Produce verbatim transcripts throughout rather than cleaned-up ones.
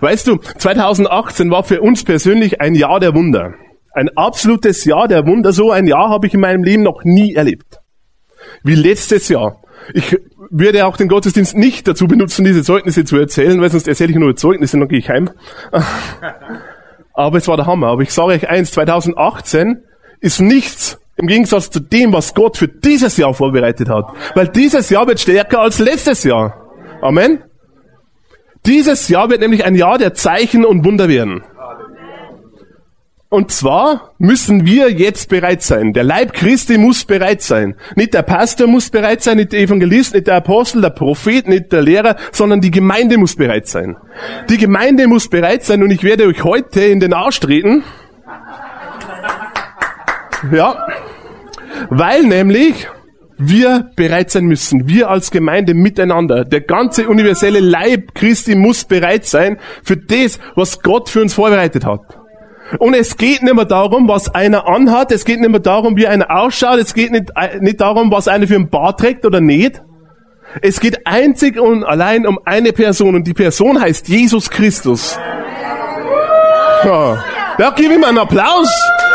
Weißt du, zwanzig achtzehn war für uns persönlich ein Jahr der Wunder. Ein absolutes Jahr der Wunder. So ein Jahr habe ich in meinem Leben noch nie erlebt. Wie letztes Jahr. Ich würde auch den Gottesdienst nicht dazu benutzen, diese Zeugnisse zu erzählen, weil sonst erzähle ich nur Zeugnisse und dann gehe ich heim. Aber es war der Hammer. Aber ich sage euch eins, zwanzig achtzehn ist nichts im Gegensatz zu dem, was Gott für dieses Jahr vorbereitet hat. Weil dieses Jahr wird stärker als letztes Jahr. Amen. Dieses Jahr wird nämlich ein Jahr der Zeichen und Wunder werden. Und zwar müssen wir jetzt bereit sein. Der Leib Christi muss bereit sein. Nicht der Pastor muss bereit sein, nicht der Evangelist, nicht der Apostel, der Prophet, nicht der Lehrer, sondern die Gemeinde muss bereit sein. Die Gemeinde muss bereit sein und ich werde euch heute in den Arsch treten. Ja, weil nämlich wir bereit sein müssen. Wir als Gemeinde miteinander. Der ganze universelle Leib Christi muss bereit sein für das, was Gott für uns vorbereitet hat. Und es geht nicht mehr darum, was einer anhat. Es geht nicht mehr darum, wie einer ausschaut. Es geht nicht, nicht darum, was einer für ein Bart trägt oder nicht. Es geht einzig und allein um eine Person. Und die Person heißt Jesus Christus. Ja, ja, gib ihm einen Applaus.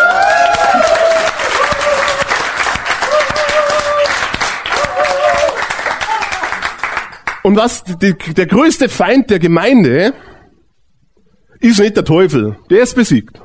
Und was die, der größte Feind der Gemeinde ist nicht der Teufel, der ist besiegt.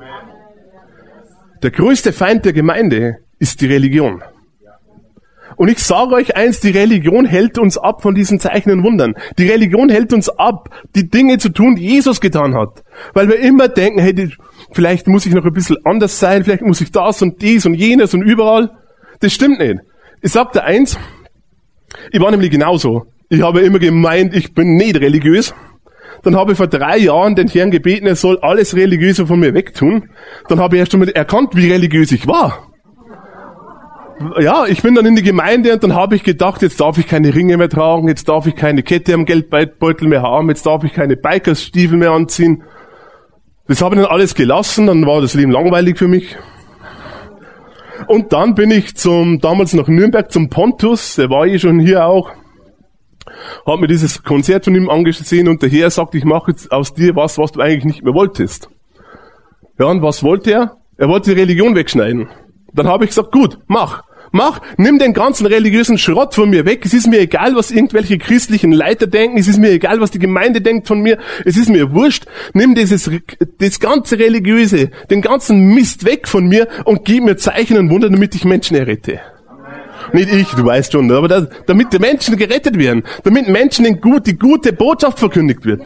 Der größte Feind der Gemeinde ist die Religion. Und ich sage euch eins, die Religion hält uns ab von diesen Zeichen und Wundern. Die Religion hält uns ab, die Dinge zu tun, die Jesus getan hat. Weil wir immer denken, hey, vielleicht muss ich noch ein bisschen anders sein, vielleicht muss ich das und dies und jenes und überall. Das stimmt nicht. Ich sag dir eins, ich war nämlich genauso. Ich habe immer gemeint, ich bin nicht religiös. Dann habe ich vor drei Jahren den Herrn gebeten, er soll alles Religiöse von mir wegtun. Dann habe ich erst einmal erkannt, wie religiös ich war. Ja, ich bin dann in die Gemeinde und dann habe ich gedacht, jetzt darf ich keine Ringe mehr tragen, jetzt darf ich keine Kette am Geldbeutel mehr haben, jetzt darf ich keine Bikersstiefel mehr anziehen. Das habe ich dann alles gelassen, dann war das Leben langweilig für mich. Und dann bin ich zum damals nach Nürnberg zum Pontus, der war eh schon hier auch. Hat mir dieses Konzert von ihm angesehen und der Herr sagt, ich mache jetzt aus dir was, was du eigentlich nicht mehr wolltest. Ja, und was wollte er? Er wollte die Religion wegschneiden. Dann habe ich gesagt, gut, mach, mach, nimm den ganzen religiösen Schrott von mir weg. Es ist mir egal, was irgendwelche christlichen Leiter denken. Es ist mir egal, was die Gemeinde denkt von mir. Es ist mir wurscht. Nimm dieses, das ganze Religiöse, den ganzen Mist weg von mir und gib mir Zeichen und Wunder, damit ich Menschen errette. Nicht ich, du weißt schon, aber das, damit die Menschen gerettet werden, damit Menschen den gut, die gute Botschaft verkündigt wird.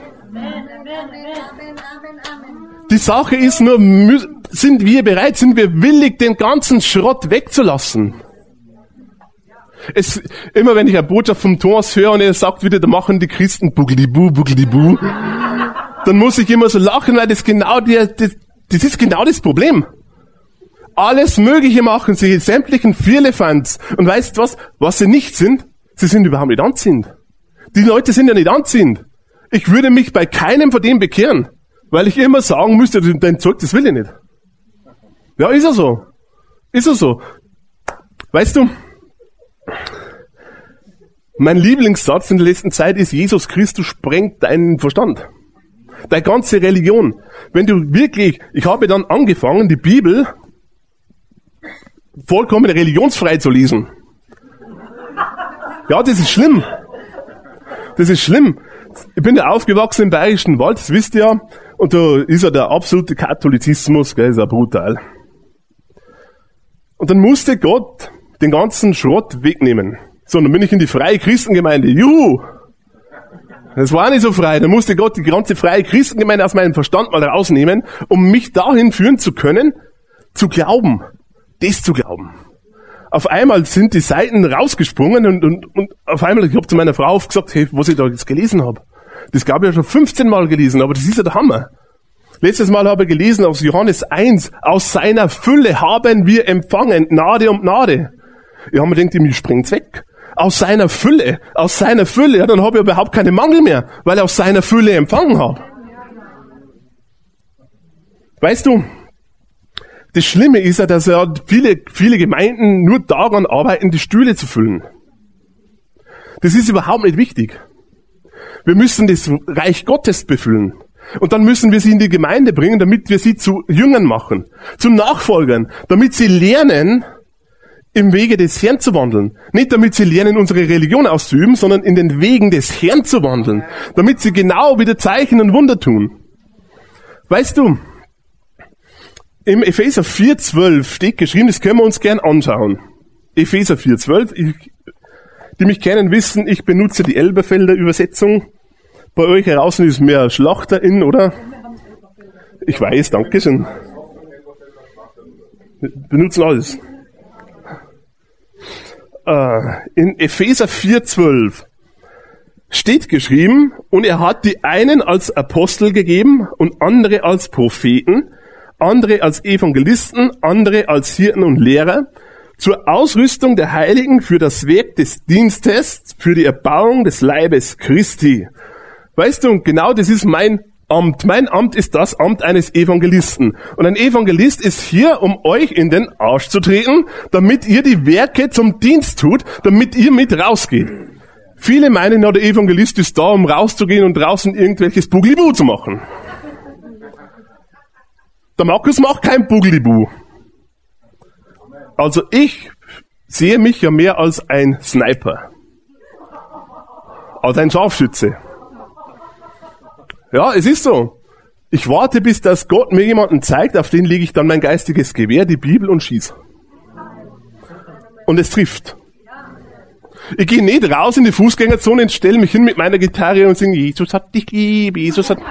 Die Sache ist nur, sind wir bereit, sind wir willig, den ganzen Schrott wegzulassen? Es, immer wenn ich eine Botschaft vom Thomas höre und er sagt wieder, da machen die Christen Bugelibu, Bugelibu, dann muss ich immer so lachen, weil das genau der, das, das ist genau das Problem. Alles Mögliche machen sie, sämtlichen Firlefanz. Und weißt du was? Was sie nicht sind, sie sind überhaupt nicht anziehend. Die Leute sind ja nicht anziehend. Ich würde mich bei keinem von denen bekehren, weil ich immer sagen müsste, dein Zeug, das will ich nicht. Ja, ist er so. Ist er so. Weißt du, mein Lieblingssatz in der letzten Zeit ist, Jesus Christus sprengt deinen Verstand. Deine ganze Religion. Wenn du wirklich, ich habe dann angefangen, die Bibel vollkommen religionsfrei zu lesen. Ja, das ist schlimm. Das ist schlimm. Ich bin ja aufgewachsen im Bayerischen Wald, das wisst ihr ja. Und da ist ja der absolute Katholizismus, gell, ist ja brutal. Und dann musste Gott den ganzen Schrott wegnehmen. So, dann bin ich in die freie Christengemeinde. Juhu! Das war nicht so frei. Dann musste Gott die ganze freie Christengemeinde aus meinem Verstand mal rausnehmen, um mich dahin führen zu können, zu glauben. Das zu glauben. Auf einmal sind die Seiten rausgesprungen und, und, und auf einmal, ich habe zu meiner Frau gesagt, hey, was ich da jetzt gelesen habe. Das habe ich ja schon fünfzehn Mal gelesen, aber das ist ja der Hammer. Letztes Mal habe ich gelesen aus Johannes eins, aus seiner Fülle haben wir empfangen, Gnade um Gnade. Ich habe mir gedacht, mir springt's weg. Aus seiner Fülle, aus seiner Fülle, ja, dann habe ich überhaupt keine Mangel mehr, weil ich aus seiner Fülle empfangen habe. Weißt du, das Schlimme ist ja, dass ja viele, viele Gemeinden nur daran arbeiten, die Stühle zu füllen. Das ist überhaupt nicht wichtig. Wir müssen das Reich Gottes befüllen. Und dann müssen wir sie in die Gemeinde bringen, damit wir sie zu Jüngern machen, zu Nachfolgern, damit sie lernen, im Wege des Herrn zu wandeln. Nicht damit sie lernen, unsere Religion auszuüben, sondern in den Wegen des Herrn zu wandeln, damit sie genau wieder Zeichen und Wunder tun. Weißt du, im Epheser vier zwölf steht geschrieben, das können wir uns gern anschauen. Epheser vier zwölf, die mich kennen, wissen, ich benutze die Elberfelder Übersetzung. Bei euch draußen ist mehr Schlachterin, oder? Ich weiß, danke schön. Wir benutzen alles. In Epheser vier zwölf steht geschrieben, und er hat die einen als Apostel gegeben und andere als Propheten, andere als Evangelisten, andere als Hirten und Lehrer, zur Ausrüstung der Heiligen für das Werk des Dienstes, für die Erbauung des Leibes Christi. Weißt du, genau das ist mein Amt. Mein Amt ist das Amt eines Evangelisten. Und ein Evangelist ist hier, um euch in den Arsch zu treten, damit ihr die Werke zum Dienst tut, damit ihr mit rausgeht. Viele meinen, ja, der Evangelist ist da, um rauszugehen und draußen irgendwelches Buglibu zu machen. Der Markus macht kein Buglibu. Also ich sehe mich ja mehr als ein Sniper. Als ein Scharfschütze. Ja, es ist so. Ich warte, bis das Gott mir jemanden zeigt, auf den lege ich dann mein geistiges Gewehr, die Bibel, und schieße. Und es trifft. Ich gehe nicht raus in die Fußgängerzone und stelle mich hin mit meiner Gitarre und singe, Jesus hat dich lieb, Jesus hat...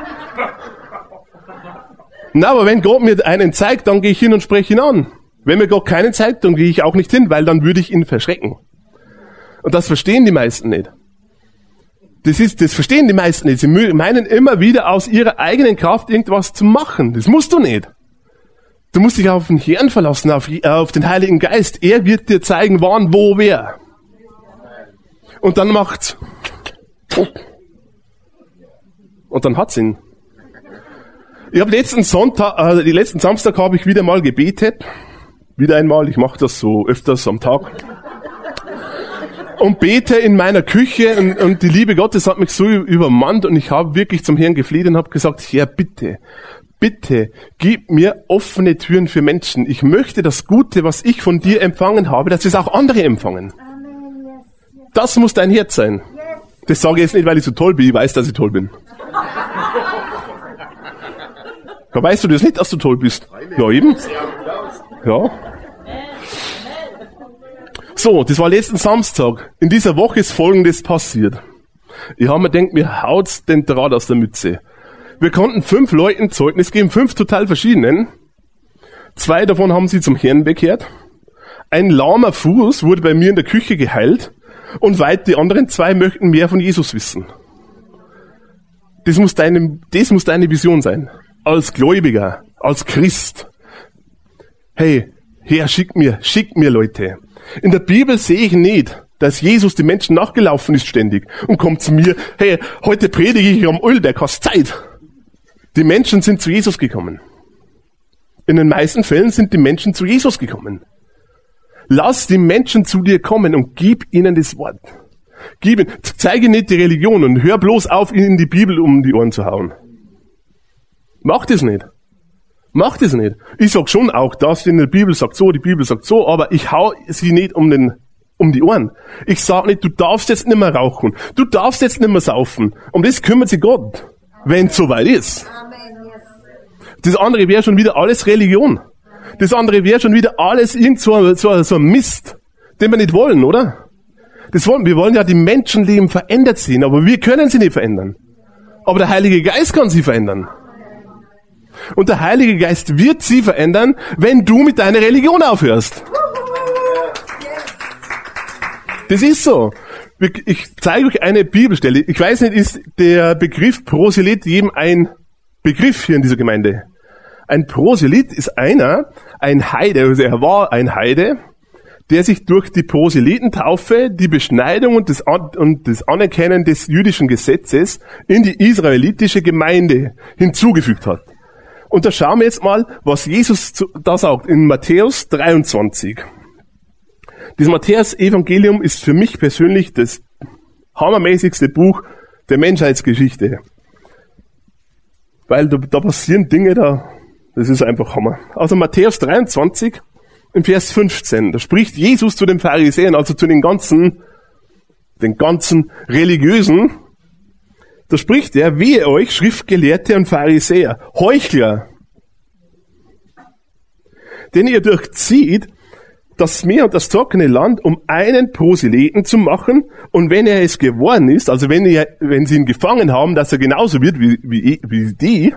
Na, aber wenn Gott mir einen zeigt, dann gehe ich hin und spreche ihn an. Wenn mir Gott keinen zeigt, dann gehe ich auch nicht hin, weil dann würde ich ihn verschrecken. Und das verstehen die meisten nicht. Das ist, das verstehen die meisten nicht. Sie meinen immer wieder aus ihrer eigenen Kraft irgendwas zu machen. Das musst du nicht. Du musst dich auf den Herrn verlassen, auf, auf den Heiligen Geist. Er wird dir zeigen, wann, wo, wer. Und dann macht's. Und dann hat's ihn. Ich habe letzten Sonntag, äh, die letzten Samstag habe ich wieder mal gebetet. Wieder einmal, ich mache das so öfters am Tag. Und bete in meiner Küche und, und die Liebe Gottes hat mich so übermannt und ich habe wirklich zum Herrn gefleht und habe gesagt, Herr, bitte, bitte, gib mir offene Türen für Menschen. Ich möchte das Gute, was ich von dir empfangen habe, dass es auch andere empfangen. Das muss dein Herz sein. Das sage ich jetzt nicht, weil ich so toll bin, ich weiß, dass ich toll bin. Ja, weißt du das nicht, dass du toll bist? Ja, eben. Ja. So, das war letzten Samstag. In dieser Woche ist Folgendes passiert. Ich habe mir gedacht, mir haut's den Draht aus der Mütze. Wir konnten fünf Leuten Zeugnis geben, fünf total verschiedenen. Zwei davon haben sie zum Herrn bekehrt. Ein lahmer Fuß wurde bei mir in der Küche geheilt. Und weit die anderen zwei möchten mehr von Jesus wissen. Das muss deine, das muss deine Vision sein. Als Gläubiger, als Christ. Hey, Herr, schick mir, schick mir Leute. In der Bibel sehe ich nicht, dass Jesus den Menschen nachgelaufen ist ständig und kommt zu mir, hey, heute predige ich am Ölberg, hast Zeit. Die Menschen sind zu Jesus gekommen. In den meisten Fällen sind die Menschen zu Jesus gekommen. Lass die Menschen zu dir kommen und gib ihnen das Wort. Gib ihnen, zeige nicht die Religion und hör bloß auf, ihnen die Bibel um die Ohren zu hauen. Mach das nicht. Mach das nicht. Ich sag schon auch, dass in der Bibel sagt so, die Bibel sagt so, aber ich hau sie nicht um den, um die Ohren. Ich sag nicht, du darfst jetzt nicht mehr rauchen. Du darfst jetzt nicht mehr saufen. Um das kümmert sich Gott, wenn es soweit ist. Das andere wäre schon wieder alles Religion. Das andere wäre schon wieder alles irgend so, so, so ein Mist, den wir nicht wollen, oder? Das wollen, wir wollen ja die Menschenleben verändert sehen, aber wir können sie nicht verändern. Aber der Heilige Geist kann sie verändern. Und der Heilige Geist wird sie verändern, wenn du mit deiner Religion aufhörst. Das ist so. Ich zeige euch eine Bibelstelle. Ich weiß nicht, ist der Begriff Proselyt jedem ein Begriff hier in dieser Gemeinde? Ein Proselyt ist einer, ein Heide, also er war ein Heide, der sich durch die Proselytentaufe, die Beschneidung und das, An- und das Anerkennen des jüdischen Gesetzes in die israelitische Gemeinde hinzugefügt hat. Und da schauen wir jetzt mal, was Jesus zu, da sagt in Matthäus dreiundzwanzig. Das Matthäus-Evangelium ist für mich persönlich das hammermäßigste Buch der Menschheitsgeschichte. Weil da, da passieren Dinge, da, das ist einfach Hammer. Also Matthäus dreiundzwanzig, im Vers fünfzehn, da spricht Jesus zu den Pharisäern, also zu den ganzen, den ganzen Religiösen. Da spricht er: Wehe euch, Schriftgelehrte und Pharisäer, Heuchler, denn ihr durchzieht das Meer und das trockene Land, um einen Proselyten zu machen, und wenn er es geworden ist, also wenn, ihr, wenn sie ihn gefangen haben, dass er genauso wird wie, wie, wie die,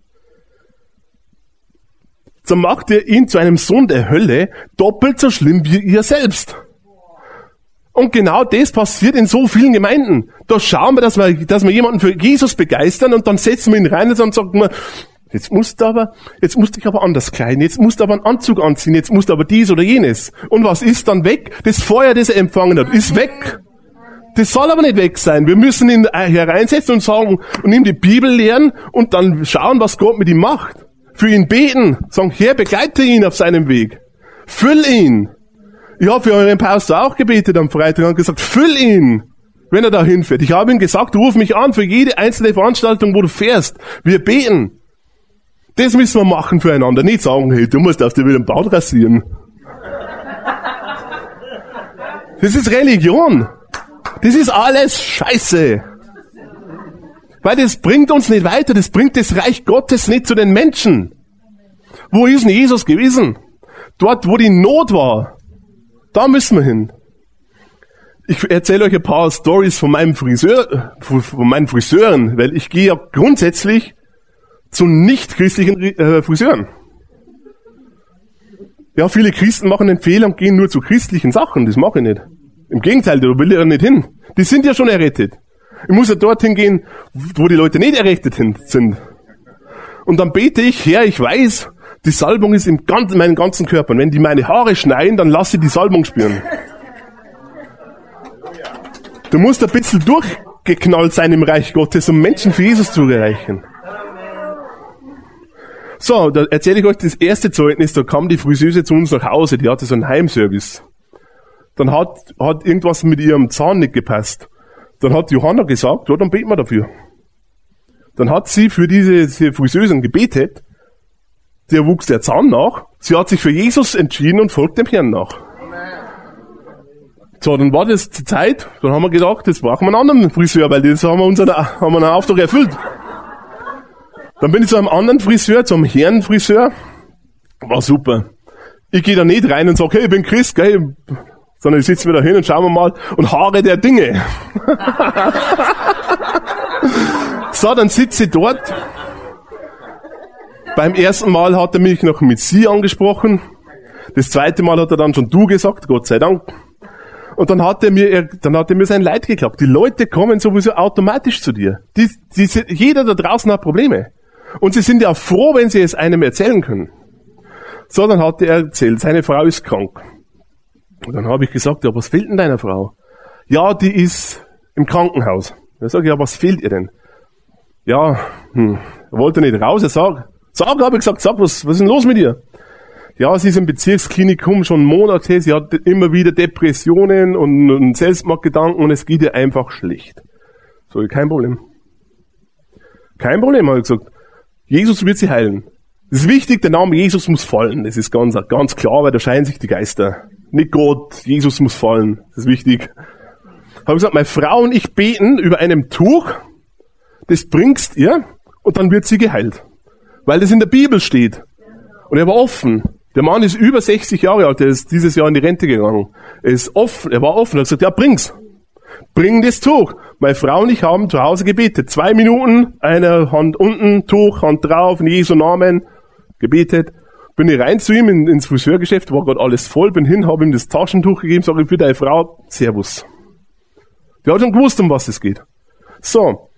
dann macht ihr ihn zu einem Sohn der Hölle, doppelt so schlimm wie ihr selbst. Und genau das passiert in so vielen Gemeinden. Da schauen wir, dass wir, dass wir jemanden für Jesus begeistern, und dann setzen wir ihn rein und dann sagt man: Jetzt musst du aber, jetzt musst du dich aber anders kleiden, jetzt musst du aber einen Anzug anziehen, jetzt musst du aber dies oder jenes. Und was ist dann weg? Das Feuer, das er empfangen hat, ist weg. Das soll aber nicht weg sein. Wir müssen ihn hereinsetzen und sagen, und ihm die Bibel lehren und dann schauen, was Gott mit ihm macht. Für ihn beten. Sagen: Herr, begleite ihn auf seinem Weg. Füll ihn. Ich habe für euren Pastor auch gebetet am Freitag und gesagt: Füll ihn, wenn er da hinfährt. Ich habe ihm gesagt: Ruf mich an für jede einzelne Veranstaltung, wo du fährst. Wir beten. Das müssen wir machen füreinander. Nicht sagen: Hey, du musst auf dir wieder den Bart rasieren. Das ist Religion. Das ist alles Scheiße. Weil das bringt uns nicht weiter. Das bringt das Reich Gottes nicht zu den Menschen. Wo ist denn Jesus gewesen? Dort, wo die Not war. Da müssen wir hin. Ich erzähle euch ein paar Stories von meinem Friseur, von meinen Friseuren, weil ich gehe ja grundsätzlich zu nicht-christlichen äh, Friseuren. Ja, viele Christen machen den Fehler und gehen nur zu christlichen Sachen. Das mache ich nicht. Im Gegenteil, da will ich ja nicht hin. Die sind ja schon errettet. Ich muss ja dorthin gehen, wo die Leute nicht errettet sind. Und dann bete ich: Herr, ich weiß, die Salbung ist im ganzen, meinem ganzen Körper. Und wenn die meine Haare schneiden, dann lasse ich die Salbung spüren. Du musst ein bisschen durchgeknallt sein im Reich Gottes, um Menschen für Jesus zu erreichen. So, da erzähle ich euch das erste Zeugnis. Da kam die Friseuse zu uns nach Hause, die hatte so einen Heimservice. Dann hat, hat irgendwas mit ihrem Zahn nicht gepasst. Dann hat Johanna gesagt: Ja, dann beten wir dafür. Dann hat sie für diese, diese Friseusen gebetet. Der wuchs der Zahn nach. Sie hat sich für Jesus entschieden und folgt dem Herrn nach. So, dann war das die Zeit. Dann haben wir gedacht, jetzt brauchen wir einen anderen Friseur, weil das haben wir unseren, haben wir einen Auftrag erfüllt. Dann bin ich zu einem anderen Friseur, zu einem Herrenfriseur. War super. Ich gehe da nicht rein und sage: Hey, ich bin Christ, gell? Sondern ich sitze mir da hin und schauen wir mal und harre der Dinge. So, dann sitze ich dort. Beim ersten Mal hat er mich noch mit Sie angesprochen. Das zweite Mal hat er dann schon Du gesagt, Gott sei Dank. Und dann hat er mir, dann hat er mir sein Leid geklagt. Die Leute kommen sowieso automatisch zu dir. Die, die, jeder da draußen hat Probleme. Und sie sind ja froh, wenn sie es einem erzählen können. So, dann hat er erzählt, seine Frau ist krank. Und dann habe ich gesagt: Ja, was fehlt denn deiner Frau? Ja, die ist im Krankenhaus. Dann sage ich: Ja, was fehlt ihr denn? Ja, hm, er wollte nicht raus. Er sagt, sag, habe ich gesagt, sag, was, was ist denn los mit ihr? Ja, sie ist im Bezirksklinikum schon Monate, sie hat immer wieder Depressionen und, und Selbstmordgedanken und es geht ihr einfach schlecht. So, kein Problem. Kein Problem, habe ich gesagt. Jesus wird sie heilen. Das ist wichtig, der Name Jesus muss fallen. Das ist ganz, ganz klar, weil da scheinen sich die Geister. Nicht Gott, Jesus muss fallen. Das ist wichtig. Habe gesagt: Meine Frau und ich beten über einem Tuch, das bringst ihr und dann wird sie geheilt. Weil das in der Bibel steht. Und er war offen. Der Mann ist über sechzig Jahre alt, der ist dieses Jahr in die Rente gegangen. Er ist offen, er war offen, er hat gesagt: Ja, bring's. Bring das Tuch. Meine Frau und ich haben zu Hause gebetet. Zwei Minuten, eine Hand unten, Tuch, Hand drauf, in Jesu Namen, gebetet. Bin ich rein zu ihm in, ins Friseurgeschäft, war gerade alles voll, bin hin, habe ihm das Taschentuch gegeben, sage ich: Für deine Frau, Servus. Die hat schon gewusst, um was es geht. So.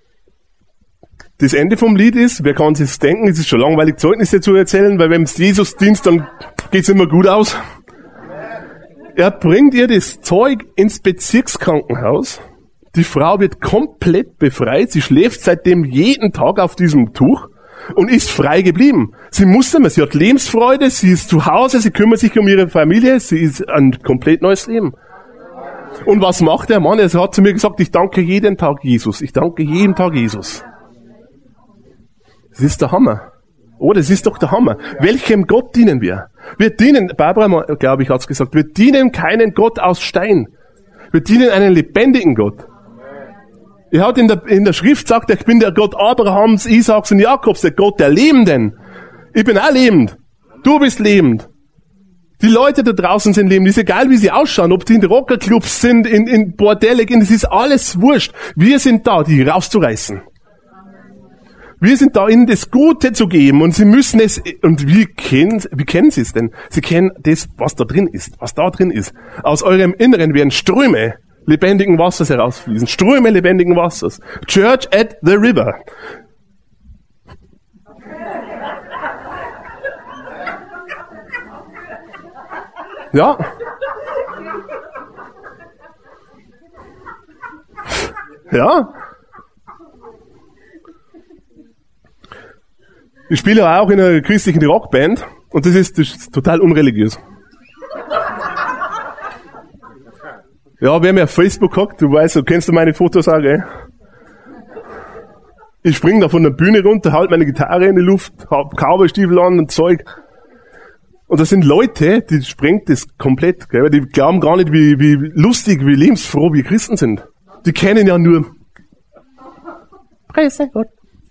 Das Ende vom Lied ist, wer kann sich's denken, es ist schon langweilig, Zeugnisse zu erzählen, weil wenn es Jesus dienst, dann geht's immer gut aus. Er bringt ihr das Zeug ins Bezirkskrankenhaus. Die Frau wird komplett befreit. Sie schläft seitdem jeden Tag auf diesem Tuch und ist frei geblieben. Sie muss nicht mehr. Sie hat Lebensfreude. Sie ist zu Hause. Sie kümmert sich um ihre Familie. Sie ist ein komplett neues Leben. Und was macht der Mann? Er hat zu mir gesagt: Ich danke jeden Tag Jesus. Ich danke jeden Tag Jesus. Das Das ist der Hammer. Oh, das ist doch der Hammer. Welchem Gott dienen wir? Wir dienen, Barbara, glaube ich, hat's gesagt, wir dienen keinen Gott aus Stein. Wir dienen einen lebendigen Gott. Er hat in der, in der Schrift gesagt, ich bin der Gott Abrahams, Isaaks und Jakobs, der Gott der Lebenden. Ich bin auch lebend. Du bist lebend. Die Leute da draußen sind lebend. Ist egal, wie sie ausschauen, ob die in Rockerclubs sind, in, in Bordelle gehen, das ist alles wurscht. Wir sind da, die rauszureißen. Wir sind da, ihnen das Gute zu geben und sie müssen es, und wie kennen, wie kennen sie es denn? Sie kennen das, was da drin ist, was da drin ist. Aus eurem Inneren werden Ströme lebendigen Wassers herausfließen. Ströme lebendigen Wassers. Church at the river. Ja. Ja. Ich spiele auch in einer christlichen Rockband und das ist, das ist total unreligiös. Ja, wer mir auf Facebook hat, du weißt, du kennst du meine Fotos auch, gell? Ich spring da von der Bühne runter, halt meine Gitarre in die Luft, hab Cowboystiefel an und Zeug. Und das sind Leute, die sprengt das komplett, gell? Die glauben gar nicht, wie, wie lustig, wie lebensfroh wir Christen sind. Die kennen ja nur Preise Gott.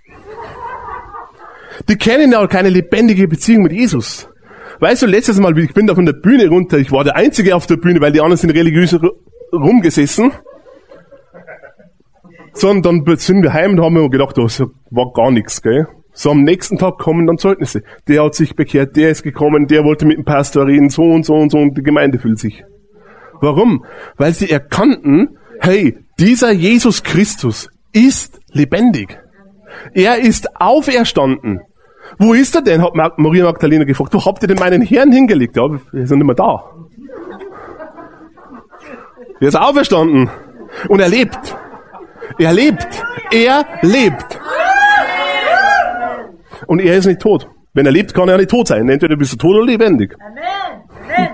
Die kennen ja keine lebendige Beziehung mit Jesus. Weißt du, letztes Mal, ich bin da von der Bühne runter, ich war der Einzige auf der Bühne, weil die anderen sind religiös rumgesessen. So, und dann sind wir heim und haben wir gedacht, das war gar nichts, gell. So, am nächsten Tag kommen dann Zeugnisse. Der hat sich bekehrt, der ist gekommen, der wollte mit dem Pastor reden, so und so und so, und die Gemeinde fühlt sich. Warum? Weil sie erkannten, hey, dieser Jesus Christus ist lebendig. Er ist auferstanden. Wo ist er denn? Hat Maria Magdalena gefragt. Wo habt ihr denn meinen Herrn hingelegt? Ja, wir sind nicht mehr da. Er ist auferstanden. Und er lebt. Er lebt. Er lebt. Und er ist nicht tot. Wenn er lebt, kann er nicht tot sein. Entweder bist du tot oder lebendig. Amen.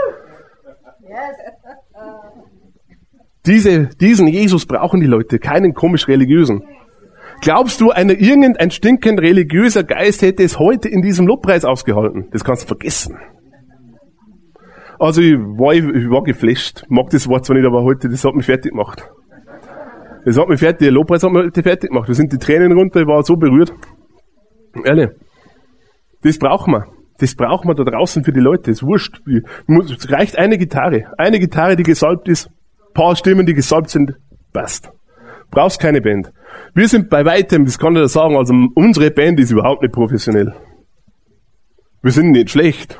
Diese, diesen Jesus brauchen die Leute, keinen komisch religiösen. Glaubst du, eine, irgendein stinkend religiöser Geist hätte es heute in diesem Lobpreis ausgehalten? Das kannst du vergessen. Also ich war, ich war geflasht. Mag das Wort zwar nicht, aber heute, das hat mich fertig gemacht. Das hat mich fertig, der Lobpreis hat mich heute fertig gemacht. Da sind die Tränen runter, ich war so berührt. Ehrlich. Das brauchen wir. Das brauchen wir da draußen für die Leute. Das ist wurscht. Es reicht eine Gitarre. Eine Gitarre, die gesalbt ist. Ein paar Stimmen, die gesalbt sind. Passt. Brauchst keine Band. Wir sind bei weitem, das kann ich dir sagen, also unsere Band ist überhaupt nicht professionell. Wir sind nicht schlecht.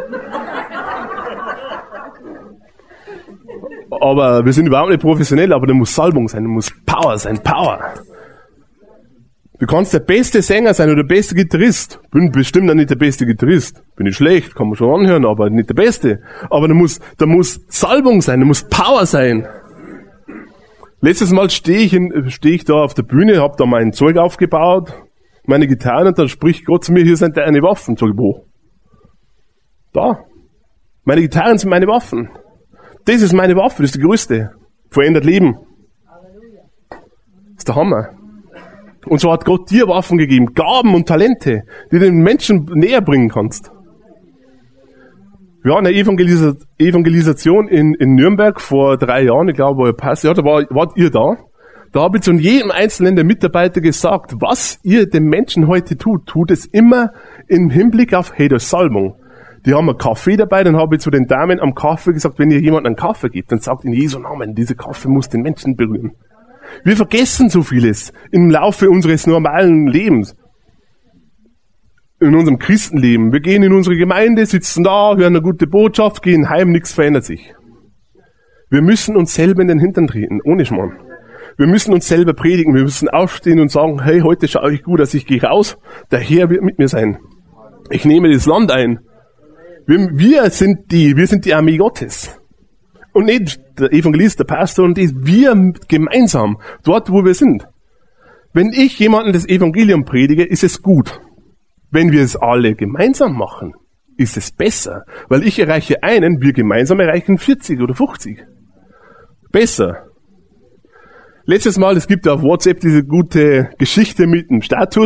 Aber wir sind überhaupt nicht professionell, aber da muss Salbung sein, da muss Power sein, Power. Du kannst der beste Sänger sein oder der beste Gitarrist. Bin bestimmt auch nicht der beste Gitarrist. Bin nicht schlecht, kann man schon anhören, aber nicht der Beste. Aber da muss, da muss Salbung sein, da muss Power sein. Letztes Mal stehe ich, in, stehe ich da auf der Bühne, habe da mein Zeug aufgebaut, meine Gitarre, und dann spricht Gott zu mir, hier sind deine Waffen. Sag ich, wo? Da. Meine Gitarren sind meine Waffen. Das ist meine Waffe, das ist die größte. Verändert Leben. Das ist der Hammer. Und so hat Gott dir Waffen gegeben, Gaben und Talente, die den Menschen näher bringen kannst. Wir hatten eine Evangelis- Evangelisation in, in Nürnberg vor drei Jahren, ich glaube, war passt. Ja, da war, wart ihr da. Da habe ich zu jedem einzelnen der Mitarbeiter gesagt, was ihr den Menschen heute tut, tut es immer im Hinblick auf, hey, das ist Salbung. Die haben einen Kaffee dabei, dann habe ich zu den Damen am Kaffee gesagt, wenn ihr jemandem einen Kaffee gibt, dann sagt in Jesu Namen, dieser Kaffee muss den Menschen berühren. Wir vergessen so vieles im Laufe unseres normalen Lebens. In unserem Christenleben. Wir gehen in unsere Gemeinde, sitzen da, hören eine gute Botschaft, gehen heim, nichts verändert sich. Wir müssen uns selber in den Hintern treten, ohne Schmarrn. Wir müssen uns selber predigen, wir müssen aufstehen und sagen, hey, heute schaue ich gut, dass ich gehe raus, der Herr wird mit mir sein. Ich nehme das Land ein. Wir, wir sind die, wir sind die Armee Gottes. Und nicht der Evangelist, der Pastor und die, wir gemeinsam, dort wo wir sind. Wenn ich jemandem das Evangelium predige, ist es gut. Wenn wir es alle gemeinsam machen, ist es besser. Weil ich erreiche einen, wir gemeinsam erreichen vierzig oder fünfzig. Besser. Letztes Mal, es gibt auf WhatsApp diese gute Geschichte mit dem Status.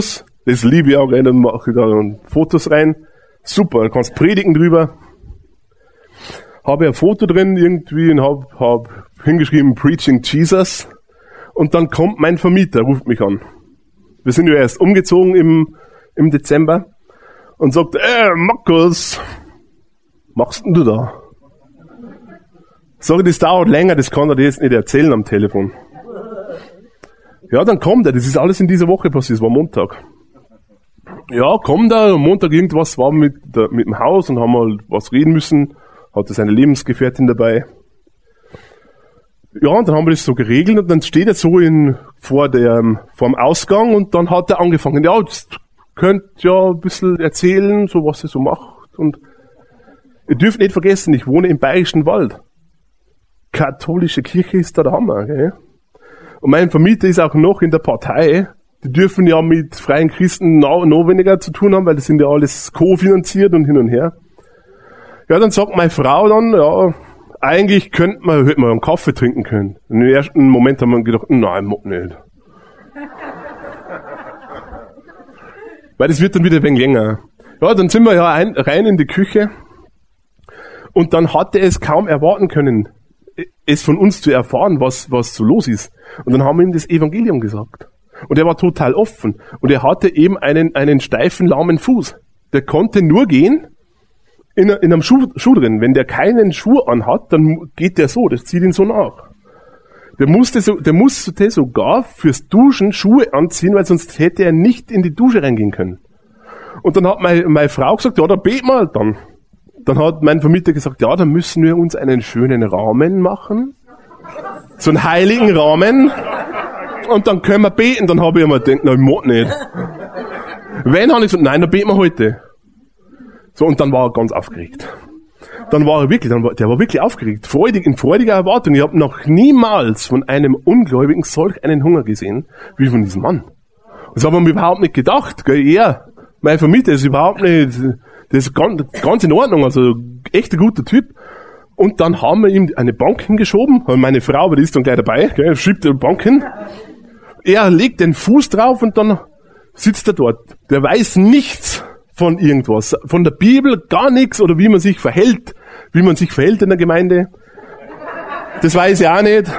Das liebe ich auch, dann mache ich da Fotos rein. Super, du kannst predigen drüber. Habe ein Foto drin irgendwie und habe hab hingeschrieben Preaching Jesus. Und dann kommt mein Vermieter, ruft mich an. Wir sind ja erst umgezogen im, im Dezember und sagt, äh, Markus, machst denn du da? Sag ich, das dauert länger, das kann er dir jetzt nicht erzählen am Telefon. Ja, dann kommt er, das ist alles in dieser Woche passiert, es war Montag. Ja, kommt er, am Montag irgendwas war mit, der, mit dem Haus und haben mal was reden müssen, hatte seine Lebensgefährtin dabei. Ja, und dann haben wir das so geregelt und dann steht er so in, vor der, vor dem Ausgang und dann hat er angefangen, ja, jetzt könnt ja ein bisschen erzählen, so was er so macht. Und ihr dürft nicht vergessen, ich wohne im Bayerischen Wald. Katholische Kirche ist da der Hammer, gell? Und mein Vermieter ist auch noch in der Partei. Die dürfen ja mit freien Christen noch, noch weniger zu tun haben, weil das sind ja alles kofinanziert und hin und her. Ja, dann sagt meine Frau dann, ja, eigentlich könnte man, hätte man einen Kaffee trinken können. Und im ersten Moment haben wir gedacht, nein, mag nicht. Weil das wird dann wieder ein wenig länger. Ja, dann sind wir ja ein, rein in die Küche. Und dann hatte es kaum erwarten können, es von uns zu erfahren, was, was so los ist. Und dann haben wir ihm das Evangelium gesagt. Und er war total offen. Und er hatte eben einen, einen steifen, lahmen Fuß. Der konnte nur gehen in, in einem Schuh, Schuh drin. Wenn der keinen Schuh anhat, dann geht der so, das zieht ihn so nach. Der musste so, der musste sogar fürs Duschen Schuhe anziehen, weil sonst hätte er nicht in die Dusche reingehen können. Und dann hat meine, meine Frau gesagt, ja, da beten wir halt dann. Dann hat mein Vermieter gesagt, ja, dann müssen wir uns einen schönen Rahmen machen. So einen heiligen Rahmen. Und dann können wir beten. Dann habe ich immer gedacht, nein, ich mag nicht. Wenn, habe ich gesagt, nein, dann beten wir heute. So, und dann war er ganz aufgeregt. Dann war er wirklich, dann war, der war wirklich aufgeregt. Freudig, in freudiger Erwartung. Ich habe noch niemals von einem Ungläubigen solch einen Hunger gesehen, wie von diesem Mann. Das haben wir überhaupt nicht gedacht, gell. Er, mein Vermieter, ist überhaupt nicht, das ist ganz, ganz in Ordnung, also echt ein guter Typ. Und dann haben wir ihm eine Bank hingeschoben, meine Frau, aber die ist dann gleich dabei, gell, schiebt die Bank hin. Er legt den Fuß drauf und dann sitzt er dort. Der weiß nichts von irgendwas, von der Bibel gar nichts oder wie man sich verhält, wie man sich verhält in der Gemeinde. Das weiß er auch nicht.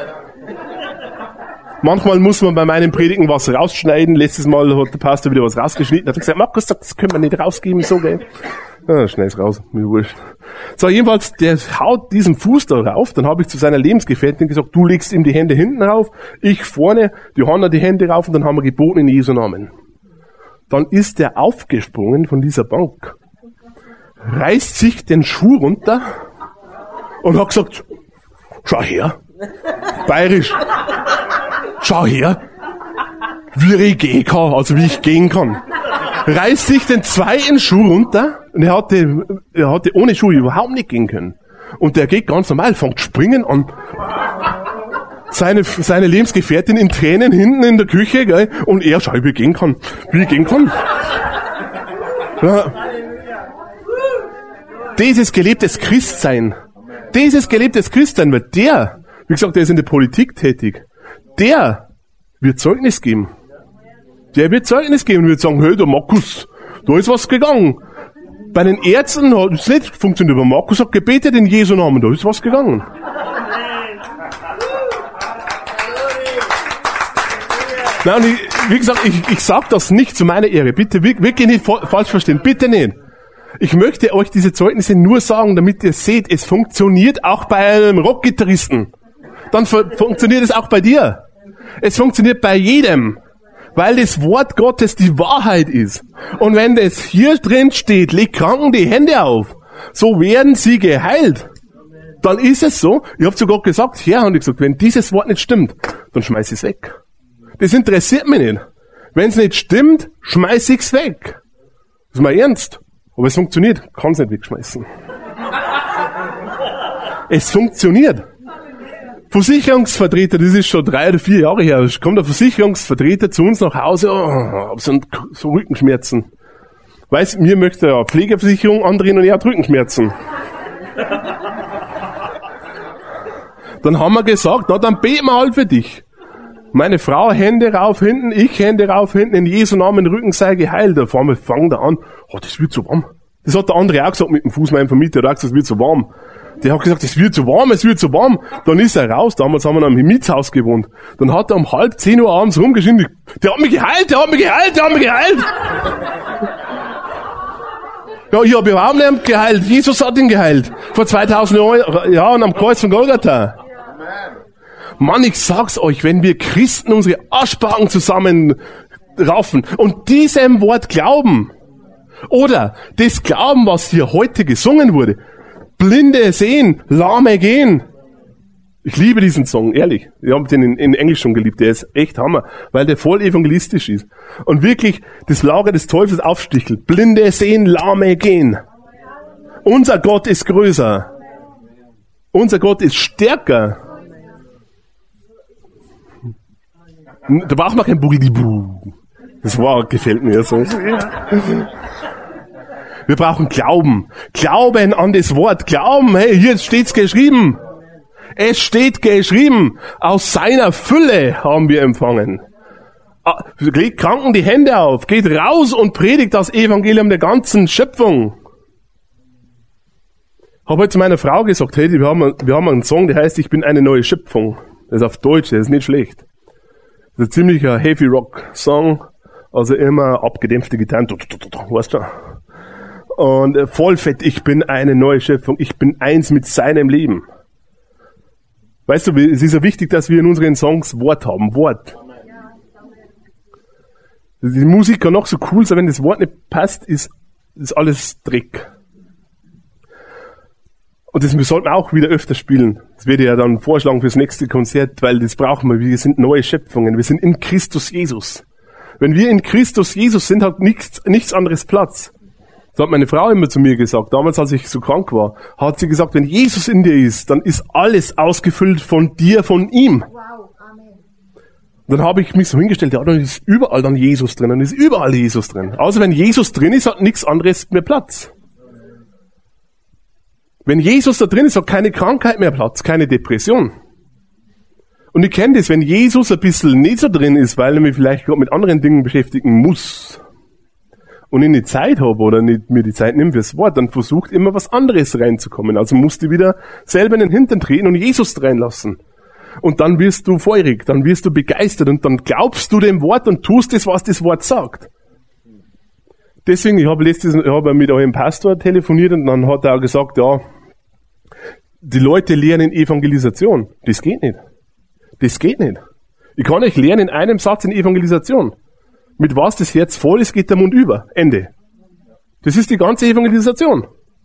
Manchmal muss man bei meinen Predigen was rausschneiden. Letztes Mal hat der Pastor wieder was rausgeschnitten. Hat gesagt, Markus sagt, das können wir nicht rausgeben, so, gell. Ja, schnell ist raus, mir wurscht. So, jedenfalls, der haut diesen Fuß da rauf. Dann habe ich zu seiner Lebensgefährtin gesagt, du legst ihm die Hände hinten rauf, ich vorne, Johanna die Hände rauf und dann haben wir geboten in Jesu Namen. Dann ist der aufgesprungen von dieser Bank, reißt sich den Schuh runter und hat gesagt, schau her, bayerisch, schau her, wie ich gehen kann, also wie ich gehen kann. Reißt sich den zweiten Schuh runter und er hatte, er hatte ohne Schuhe überhaupt nicht gehen können. Und der geht ganz normal, fängt springen an. Seine, seine Lebensgefährtin in Tränen hinten in der Küche, gell, und er schaut, wie ich gehen kann, wie ich gehen kann. Ja. Dieses gelebtes Christsein, dieses gelebtes Christsein, weil der, wie gesagt, der ist in der Politik tätig, der wird Zeugnis geben. Der wird Zeugnis geben und wird sagen, hey, der Markus, da ist was gegangen. Bei den Ärzten hat es nicht funktioniert, aber Markus hat gebetet in Jesu Namen, da ist was gegangen. Nein, ich, wie gesagt, ich, ich sage das nicht zu meiner Ehre. Bitte wirklich nicht falsch verstehen. Bitte nicht. Ich möchte euch diese Zeugnisse nur sagen, damit ihr seht, es funktioniert auch bei einem Rockgitarristen. Dann funktioniert es auch bei dir. Es funktioniert bei jedem. Weil das Wort Gottes die Wahrheit ist. Und wenn das hier drin steht, leg Kranken die Hände auf, so werden sie geheilt. Dann ist es so. Ich habe sogar gesagt, Herr, habe ich gesagt, wenn dieses Wort nicht stimmt, dann schmeiß ich es weg. Das interessiert mich nicht. Wenn es nicht stimmt, schmeiß ich's weg. Das ist mal ernst. Aber es funktioniert. Ich kann es nicht wegschmeißen. Es funktioniert. Versicherungsvertreter, das ist schon drei oder vier Jahre her, kommt der Versicherungsvertreter zu uns nach Hause, oh, hab so, so Rückenschmerzen. Weiß, mir möchte ja Pflegeversicherung andrehen und er hat Rückenschmerzen. Dann haben wir gesagt, na, dann beten wir halt für dich. Meine Frau Hände rauf hinten, ich Hände rauf hinten, in Jesu Namen Rücken sei geheilt. Da fahren wir, fangen da an, oh, das wird so warm. Das hat der andere auch gesagt mit dem Fuß, mein Vermieter, der hat gesagt, es wird so warm. Der hat gesagt, es wird so warm, es wird so warm. Dann ist er raus, damals haben wir noch im Mietshaus gewohnt. Dann hat er um halb zehn Uhr abends rumgeschrien, der hat mich geheilt, der hat mich geheilt, der hat mich geheilt. Ja, ich habe überhaupt nicht geheilt, Jesus hat ihn geheilt. Vor zweitausend Jahren am Kreuz von Golgatha. Mann, ich sag's euch, wenn wir Christen unsere Arschbacken zusammenraffen und diesem Wort glauben, oder das Glauben, was hier heute gesungen wurde, Blinde sehen, Lahme gehen. Ich liebe diesen Song, ehrlich. Ich habe den in, in Englisch schon geliebt, der ist echt Hammer, weil der voll evangelistisch ist. Und wirklich das Lager des Teufels aufstichelt. Blinde sehen, Lahme gehen. Unser Gott ist größer. Unser Gott ist stärker. Da braucht man kein Boogie-Boo. Das war, gefällt mir so. Wir brauchen Glauben. Glauben an das Wort. Glauben, hey, hier steht's geschrieben. Es steht geschrieben. Aus seiner Fülle haben wir empfangen. Legt Kranken die Hände auf. Geht raus und predigt das Evangelium der ganzen Schöpfung. Habe heute zu meiner Frau gesagt, hey, wir haben, wir haben einen Song, der heißt, ich bin eine neue Schöpfung. Das ist auf Deutsch, das ist nicht schlecht. Das ist ein ziemlicher Heavy Rock Song, also immer abgedämpfte Gitarren, weißt du? Und äh, voll fett, ich bin eine neue Schöpfung, ich bin eins mit seinem Leben. Weißt du, es ist ja wichtig, dass wir in unseren Songs Wort haben, Wort. Die Musik kann noch so cool sein, wenn das Wort nicht passt, ist, ist alles Dreck. Und das sollten wir auch wieder öfter spielen. Das werde ich ja dann vorschlagen fürs nächste Konzert, weil das brauchen wir. Wir sind neue Schöpfungen. Wir sind in Christus Jesus. Wenn wir in Christus Jesus sind, hat nichts, nichts anderes Platz. Das hat meine Frau immer zu mir gesagt. Damals, als ich so krank war, hat sie gesagt, wenn Jesus in dir ist, dann ist alles ausgefüllt von dir, von ihm. Wow, Amen. Dann habe ich mich so hingestellt, ja, dann ist überall dann Jesus drin, dann ist überall Jesus drin. Also wenn Jesus drin ist, hat nichts anderes mehr Platz. Wenn Jesus da drin ist, hat keine Krankheit mehr Platz, keine Depression. Und ich kenne das, wenn Jesus ein bisschen nicht so drin ist, weil er mich vielleicht gerade mit anderen Dingen beschäftigen muss und ich nicht Zeit habe oder nicht mir die Zeit nimmt fürs Wort, dann versucht immer was anderes reinzukommen. Also musst du wieder selber in den Hintern treten und Jesus reinlassen. Und dann wirst du feurig, dann wirst du begeistert und dann glaubst du dem Wort und tust das, was das Wort sagt. Deswegen, ich habe letztes, ich habe mit eurem Pastor telefoniert und dann hat er auch gesagt, ja, die Leute lernen Evangelisation. Das geht nicht. Das geht nicht. Ich kann euch lernen in einem Satz in Evangelisation. Mit was das Herz voll ist, geht der Mund über. Ende. Das ist die ganze Evangelisation.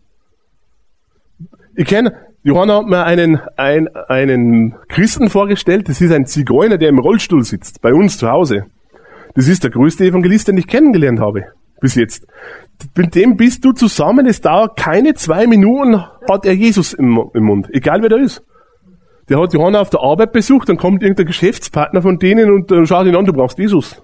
Ich kenne, Johanna hat mir einen, ein, einen Christen vorgestellt, das ist ein Zigeuner, der im Rollstuhl sitzt, bei uns zu Hause. Das ist der größte Evangelist, den ich kennengelernt habe, bis jetzt. Mit dem bist du zusammen, es dauert keine zwei Minuten, hat er Jesus im, im Mund, egal wer da ist. Der hat Johanna auf der Arbeit besucht, dann kommt irgendein Geschäftspartner von denen und äh, schaut ihn an, du brauchst Jesus.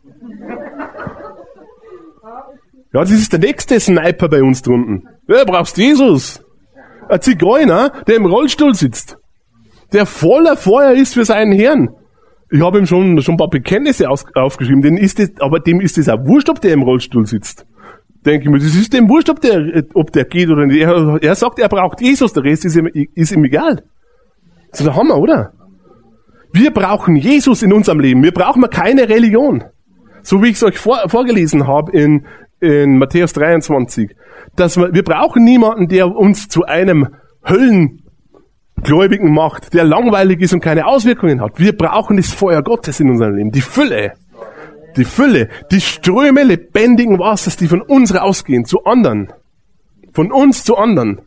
Ja, das ist der nächste Sniper bei uns drunten. Ja, du brauchst Jesus. Ein Zigeuner, der im Rollstuhl sitzt, der voller Feuer ist für seinen Herrn. Ich habe ihm schon, schon ein paar Bekenntnisse aus, aufgeschrieben, dem ist das, aber dem ist das auch wurscht, ob der im Rollstuhl sitzt. Denke ich mir, das ist dem wurscht, ob der, ob der geht oder nicht. Er, er sagt, er braucht Jesus, der Rest ist ihm, ist ihm egal. Das ist der Hammer, oder? Wir brauchen Jesus in unserem Leben. Wir brauchen keine Religion. So wie ich es euch vor, vorgelesen habe in, in Matthäus dreiundzwanzig. Dass wir, wir brauchen niemanden, der uns zu einem Höllengläubigen macht, der langweilig ist und keine Auswirkungen hat. Wir brauchen das Feuer Gottes in unserem Leben. Die Fülle. Die Fülle. Die Ströme lebendigen Wassers, die von uns rausgehen zu anderen. Von uns zu anderen.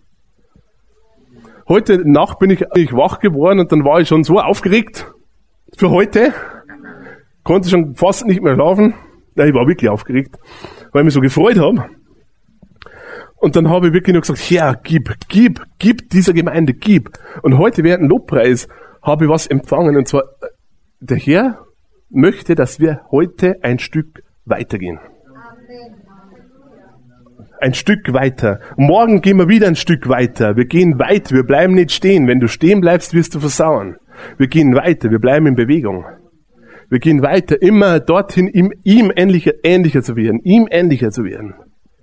Heute Nacht bin ich, ich wach geworden und dann war ich schon so aufgeregt für heute. Konnte schon fast nicht mehr schlafen. Ja, ich war wirklich aufgeregt, weil ich mich so gefreut habe. Und dann habe ich wirklich nur gesagt, Herr, gib, gib, gib dieser Gemeinde, gib. Und heute während dem Lobpreis habe ich was empfangen. Und zwar, der Herr möchte, dass wir heute ein Stück weitergehen. Ein Stück weiter. Morgen gehen wir wieder ein Stück weiter. Wir gehen weit, wir bleiben nicht stehen. Wenn du stehen bleibst, wirst du versauern. Wir gehen weiter, wir bleiben in Bewegung. Wir gehen weiter, immer dorthin, ihm, ihm ähnlicher, ähnlicher zu werden, ihm ähnlicher zu werden.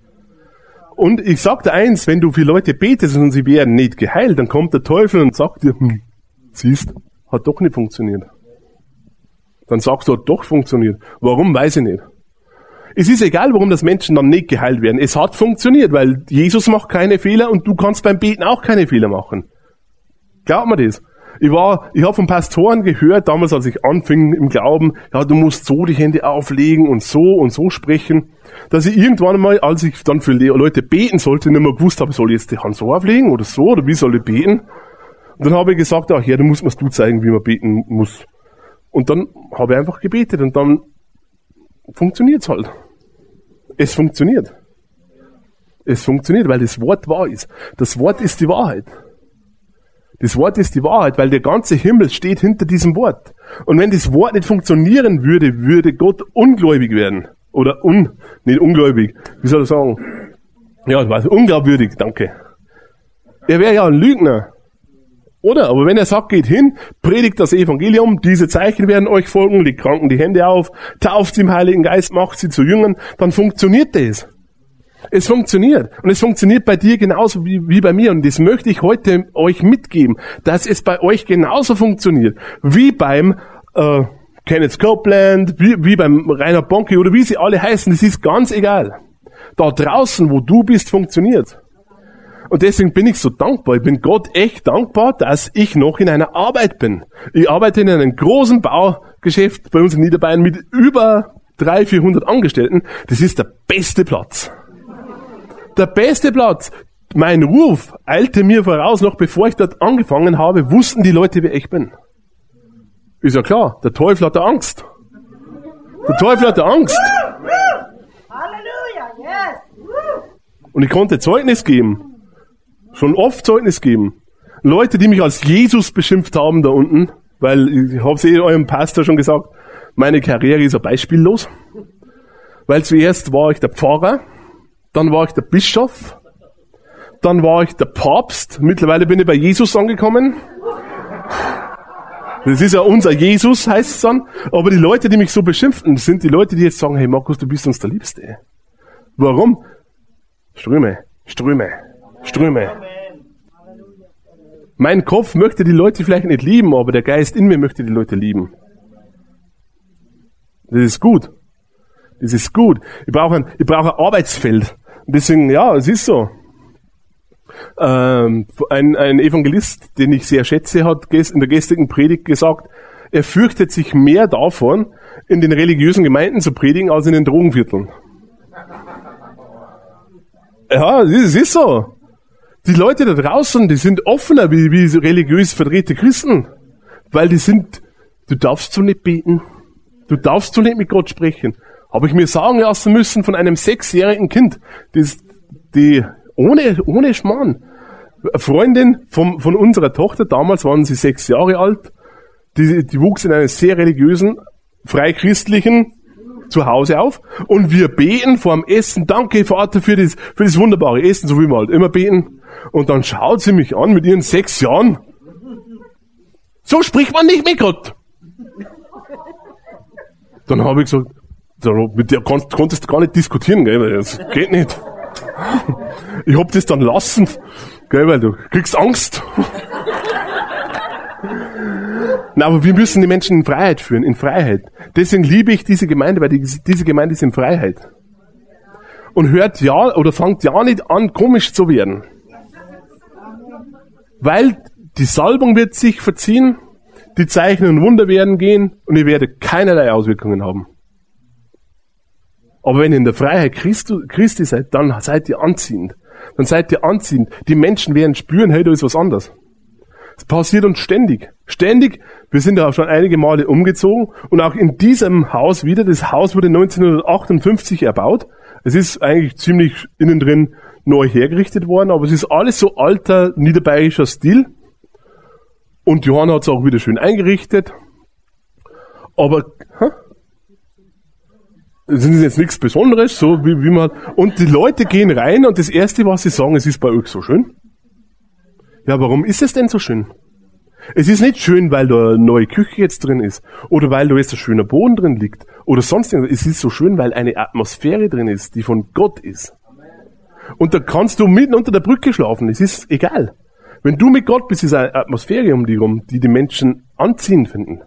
Und ich sag dir eins, wenn du für Leute betest und sie werden nicht geheilt, dann kommt der Teufel und sagt dir, hm, siehst, hat doch nicht funktioniert. Dann sagst du, hat doch funktioniert. Warum, weiß ich nicht. Es ist egal, warum das Menschen dann nicht geheilt werden. Es hat funktioniert, weil Jesus macht keine Fehler und du kannst beim Beten auch keine Fehler machen. Glaubt mir das? Ich war, ich habe von Pastoren gehört, damals als ich anfing im Glauben, ja, du musst so die Hände auflegen und so und so sprechen, dass ich irgendwann einmal, als ich dann für Leute beten sollte, nicht mehr gewusst habe, soll ich jetzt die Hand so auflegen oder so, oder wie soll ich beten? Und dann habe ich gesagt, ach ja, du musst mir du zeigen, wie man beten muss. Und dann habe ich einfach gebetet und dann funktioniert's halt. Es funktioniert. Es funktioniert, weil das Wort wahr ist. Das Wort ist die Wahrheit. Das Wort ist die Wahrheit, weil der ganze Himmel steht hinter diesem Wort. Und wenn das Wort nicht funktionieren würde, würde Gott ungläubig werden. Oder un, nicht ungläubig, wie soll ich sagen? Ja, ich weiß, unglaubwürdig, danke. Er wäre ja ein Lügner. Oder? Aber wenn er sagt, geht hin, predigt das Evangelium, diese Zeichen werden euch folgen, legt Kranken die Hände auf, tauft sie im Heiligen Geist, macht sie zu Jüngern, dann funktioniert das. Es funktioniert. Und es funktioniert bei dir genauso wie, wie bei mir. Und das möchte ich heute euch mitgeben, dass es bei euch genauso funktioniert. Wie beim äh, Kenneth Copeland, wie, wie beim Rainer Bonke oder wie sie alle heißen. Das ist ganz egal. Da draußen, wo du bist, funktioniert. Und deswegen bin ich so dankbar. Ich bin Gott echt dankbar, dass ich noch in einer Arbeit bin. Ich arbeite in einem großen Baugeschäft bei uns in Niederbayern mit über dreihundert, vierhundert Angestellten. Das ist der beste Platz. Der beste Platz. Mein Ruf eilte mir voraus, noch bevor ich dort angefangen habe, wussten die Leute, wer ich bin. Ist ja klar, der Teufel hat Angst. Der Teufel hat Angst. Halleluja, yes. Und ich konnte Zeugnis geben. Schon oft Zeugnis geben. Leute, die mich als Jesus beschimpft haben da unten, weil ich habe es eh eurem Pastor schon gesagt, meine Karriere ist ja beispiellos. Weil zuerst war ich der Pfarrer, dann war ich der Bischof, dann war ich der Papst, mittlerweile bin ich bei Jesus angekommen. Das ist ja unser Jesus, heißt es dann. Aber die Leute, die mich so beschimpfen, sind die Leute, die jetzt sagen, hey Markus, du bist uns der Liebste. Warum? Ströme, Ströme, Ströme. Mein Kopf möchte die Leute vielleicht nicht lieben, aber der Geist in mir möchte die Leute lieben. Das ist gut. Das ist gut. Ich brauche ein, ich brauche ein Arbeitsfeld. Und deswegen, ja, es ist so. Ähm, ein, ein Evangelist, den ich sehr schätze, hat in der gestrigen Predigt gesagt, er fürchtet sich mehr davon, in den religiösen Gemeinden zu predigen, als in den Drogenvierteln. Ja, es ist so. Die Leute da draußen, die sind offener wie, wie religiös verdrehte Christen. Weil die sind, du darfst so nicht beten. Du darfst so nicht mit Gott sprechen. Habe ich mir sagen lassen müssen von einem sechsjährigen Kind, das, die, ohne, ohne Schmarrn. Eine Freundin von, von unserer Tochter, damals waren sie sechs Jahre alt, die, die wuchs in einem sehr religiösen, freichristlichen Zuhause auf. Und wir beten vor dem Essen, danke Vater für das, für das wunderbare Essen, so wie wir halt immer beten. Und dann schaut sie mich an mit ihren sechs Jahren. So spricht man nicht mit Gott. Dann habe ich gesagt, mit der konntest, konntest du gar nicht diskutieren, gell, weil das geht nicht. Ich hab das dann lassen, gell, weil du kriegst Angst. Na, aber wir müssen die Menschen in Freiheit führen, in Freiheit. Deswegen liebe ich diese Gemeinde, weil die, diese Gemeinde ist in Freiheit. Und hört ja, oder fangt ja nicht an, komisch zu werden. Weil die Salbung wird sich verziehen, die Zeichen und Wunder werden gehen und ihr werdet keinerlei Auswirkungen haben. Aber wenn ihr in der Freiheit Christi, Christi seid, dann seid ihr anziehend. Dann seid ihr anziehend. Die Menschen werden spüren, hey, da ist was anderes. Es passiert uns ständig. Ständig. Wir sind da schon einige Male umgezogen und auch in diesem Haus wieder. Das Haus wurde neunzehnhundertachtundfünfzig erbaut. Es ist eigentlich ziemlich innen drin neu hergerichtet worden, aber es ist alles so alter niederbayerischer Stil. Und Johann hat es auch wieder schön eingerichtet. Aber, hä? Das ist jetzt nichts Besonderes, so wie, wie man, und die Leute gehen rein und das Erste, was sie sagen, es ist bei euch so schön. Ja, warum ist es denn so schön? Es ist nicht schön, weil da eine neue Küche jetzt drin ist oder weil da jetzt ein schöner Boden drin liegt oder sonst irgendwas. Es ist so schön, weil eine Atmosphäre drin ist, die von Gott ist. Und da kannst du mitten unter der Brücke schlafen. Es ist egal. Wenn du mit Gott bist, ist eine Atmosphäre um dich rum, die die Menschen anziehend finden.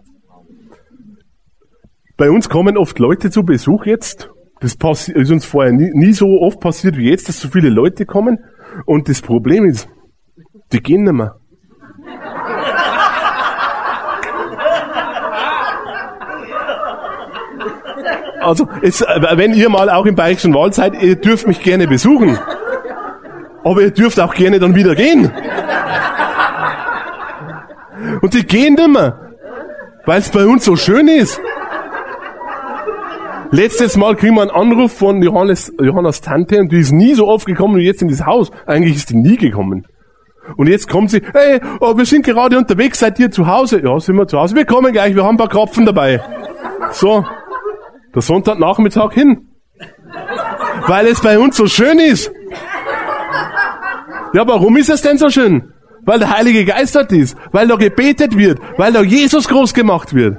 Bei uns kommen oft Leute zu Besuch jetzt. Das passi- ist uns vorher nie, nie so oft passiert wie jetzt, dass so viele Leute kommen. Und das Problem ist, die gehen nicht mehr. Also, es, wenn ihr mal auch im Bayerischen Wald seid, ihr dürft mich gerne besuchen. Aber ihr dürft auch gerne dann wieder gehen. Und die gehen nicht mehr, weil es bei uns so schön ist. Letztes Mal kriegen wir einen Anruf von Johannes, Johannes Tante und die ist nie so oft gekommen wie jetzt in das Haus. Eigentlich ist die nie gekommen. Und jetzt kommt sie, hey, oh, wir sind gerade unterwegs, seid ihr zu Hause? Ja, sind wir zu Hause. Wir kommen gleich, wir haben ein paar Krapfen dabei. So, der Sonntagnachmittag hin. Weil es bei uns so schön ist. Ja, warum ist es denn so schön? Weil der Heilige Geist dort ist, weil da gebetet wird, weil da Jesus groß gemacht wird.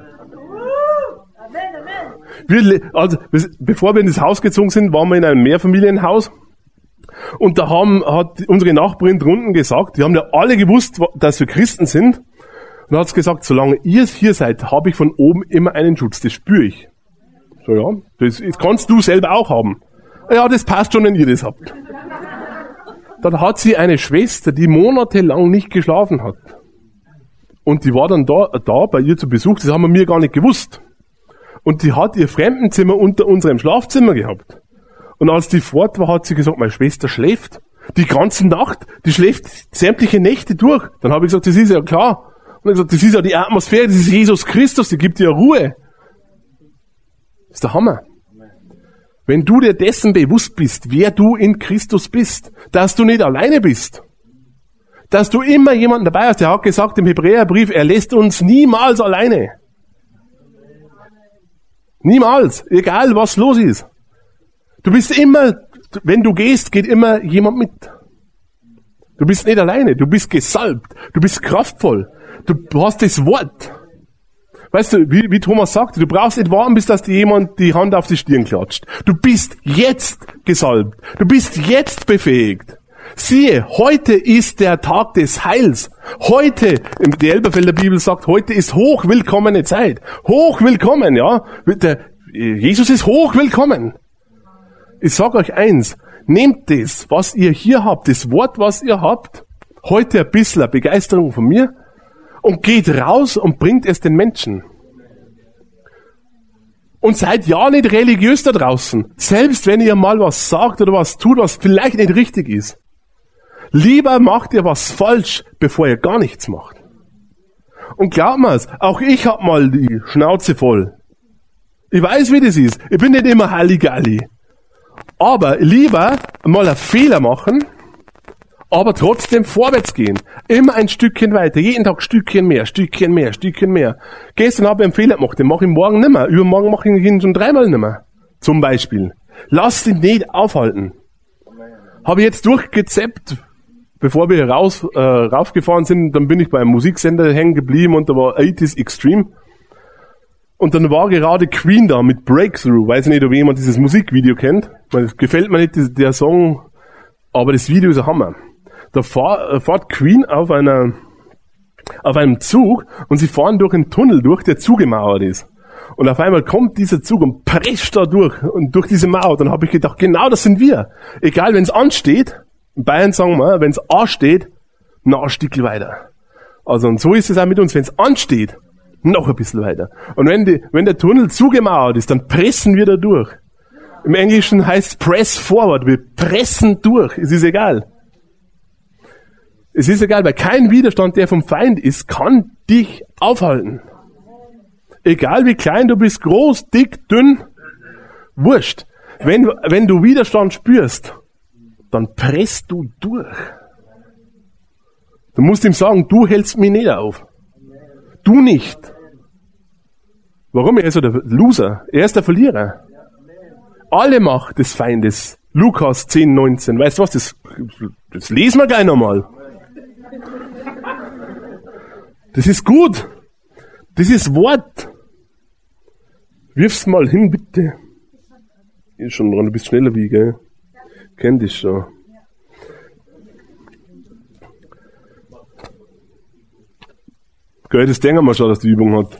Wir, also, bevor wir in das Haus gezogen sind, waren wir in einem Mehrfamilienhaus. Und da haben, hat unsere Nachbarin drunten gesagt, die haben ja alle gewusst, dass wir Christen sind. Und dann hat sie gesagt, solange ihr hier seid, habe ich von oben immer einen Schutz, das spüre ich. So, ja, das, das kannst du selber auch haben. Ja, das passt schon, wenn ihr das habt. Dann hat sie eine Schwester, die monatelang nicht geschlafen hat. Und die war dann da, da bei ihr zu Besuch, das haben wir mir gar nicht gewusst. Und die hat ihr Fremdenzimmer unter unserem Schlafzimmer gehabt. Und als die fort war, hat sie gesagt, meine Schwester schläft. Die ganze Nacht, die schläft sämtliche Nächte durch. Dann habe ich gesagt, das ist ja klar. Und ich gesagt, das ist ja die Atmosphäre, das ist Jesus Christus, die gibt dir Ruhe. Das ist der Hammer. Wenn du dir dessen bewusst bist, wer du in Christus bist, dass du nicht alleine bist, dass du immer jemanden dabei hast, der hat gesagt im Hebräerbrief, er lässt uns niemals alleine. Niemals, egal was los ist. Du bist immer, wenn du gehst, geht immer jemand mit. Du bist nicht alleine, du bist gesalbt, du bist kraftvoll, du hast das Wort. Weißt du, wie, wie Thomas sagte, du brauchst nicht warten, bis dass dir jemand die Hand auf die Stirn klatscht. Du bist jetzt gesalbt, du bist jetzt befähigt. Siehe, heute ist der Tag des Heils. Heute, die Elberfelder Bibel sagt, heute ist hochwillkommene Zeit. Hochwillkommen, ja. Der, Jesus ist hochwillkommen. Ich sage euch eins, nehmt das, was ihr hier habt, das Wort, was ihr habt, heute ein bisschen Begeisterung von mir und geht raus und bringt es den Menschen. Und seid ja nicht religiös da draußen, selbst wenn ihr mal was sagt oder was tut, was vielleicht nicht richtig ist. Lieber macht ihr was falsch, bevor ihr gar nichts macht. Und glaubt mir's, auch ich hab mal die Schnauze voll. Ich weiß, wie das ist. Ich bin nicht immer Halligalli. Aber lieber mal einen Fehler machen, aber trotzdem vorwärts gehen. Immer ein Stückchen weiter. Jeden Tag Stückchen mehr, Stückchen mehr, Stückchen mehr. Gestern habe ich einen Fehler gemacht, den mache ich morgen nicht mehr. Übermorgen mache ich ihn schon dreimal nicht mehr. Zum Beispiel. Lass dich nicht aufhalten. Habe ich jetzt durchgezappt, bevor wir raus, äh, raufgefahren sind, dann bin ich bei einem Musiksender hängen geblieben und da war achtziger Extreme. Und dann war gerade Queen da mit Breakthrough. Weiß nicht, ob jemand dieses Musikvideo kennt. Das gefällt mir nicht, der Song, aber das Video ist ein Hammer. Da fahr, fährt Queen auf einer, auf einem Zug und sie fahren durch einen Tunnel durch, der zugemauert ist. Und auf einmal kommt dieser Zug und prescht da durch und durch diese Mauer. Dann habe ich gedacht, genau das sind wir. Egal, wenn es ansteht, in Bayern sagen wir, wenn es ansteht, noch ein Stückchen weiter. Also und so ist es auch mit uns, wenn es ansteht, noch ein bisschen weiter. Und wenn, die, wenn der Tunnel zugemauert ist, dann pressen wir da durch. Im Englischen heißt es press forward, wir pressen durch, es ist egal. Es ist egal, weil kein Widerstand, der vom Feind ist, kann dich aufhalten. Egal wie klein du bist, groß, dick, dünn, wurscht. Wenn, wenn du Widerstand spürst, dann presst du durch. Du musst ihm sagen, du hältst mich nicht auf. Du nicht. Warum? Er ist so der Loser. Er ist der Verlierer. Alle Macht des Feindes. Lukas zehn, neunzehn. Weißt du was? Das, das lesen wir gleich nochmal. Das ist gut. Das ist Wort. Wirf's mal hin, bitte. Ist schon dran, du bist schneller wie, gell? Kenn dich schon. Gell, das denken wir schon, dass die Übung hat.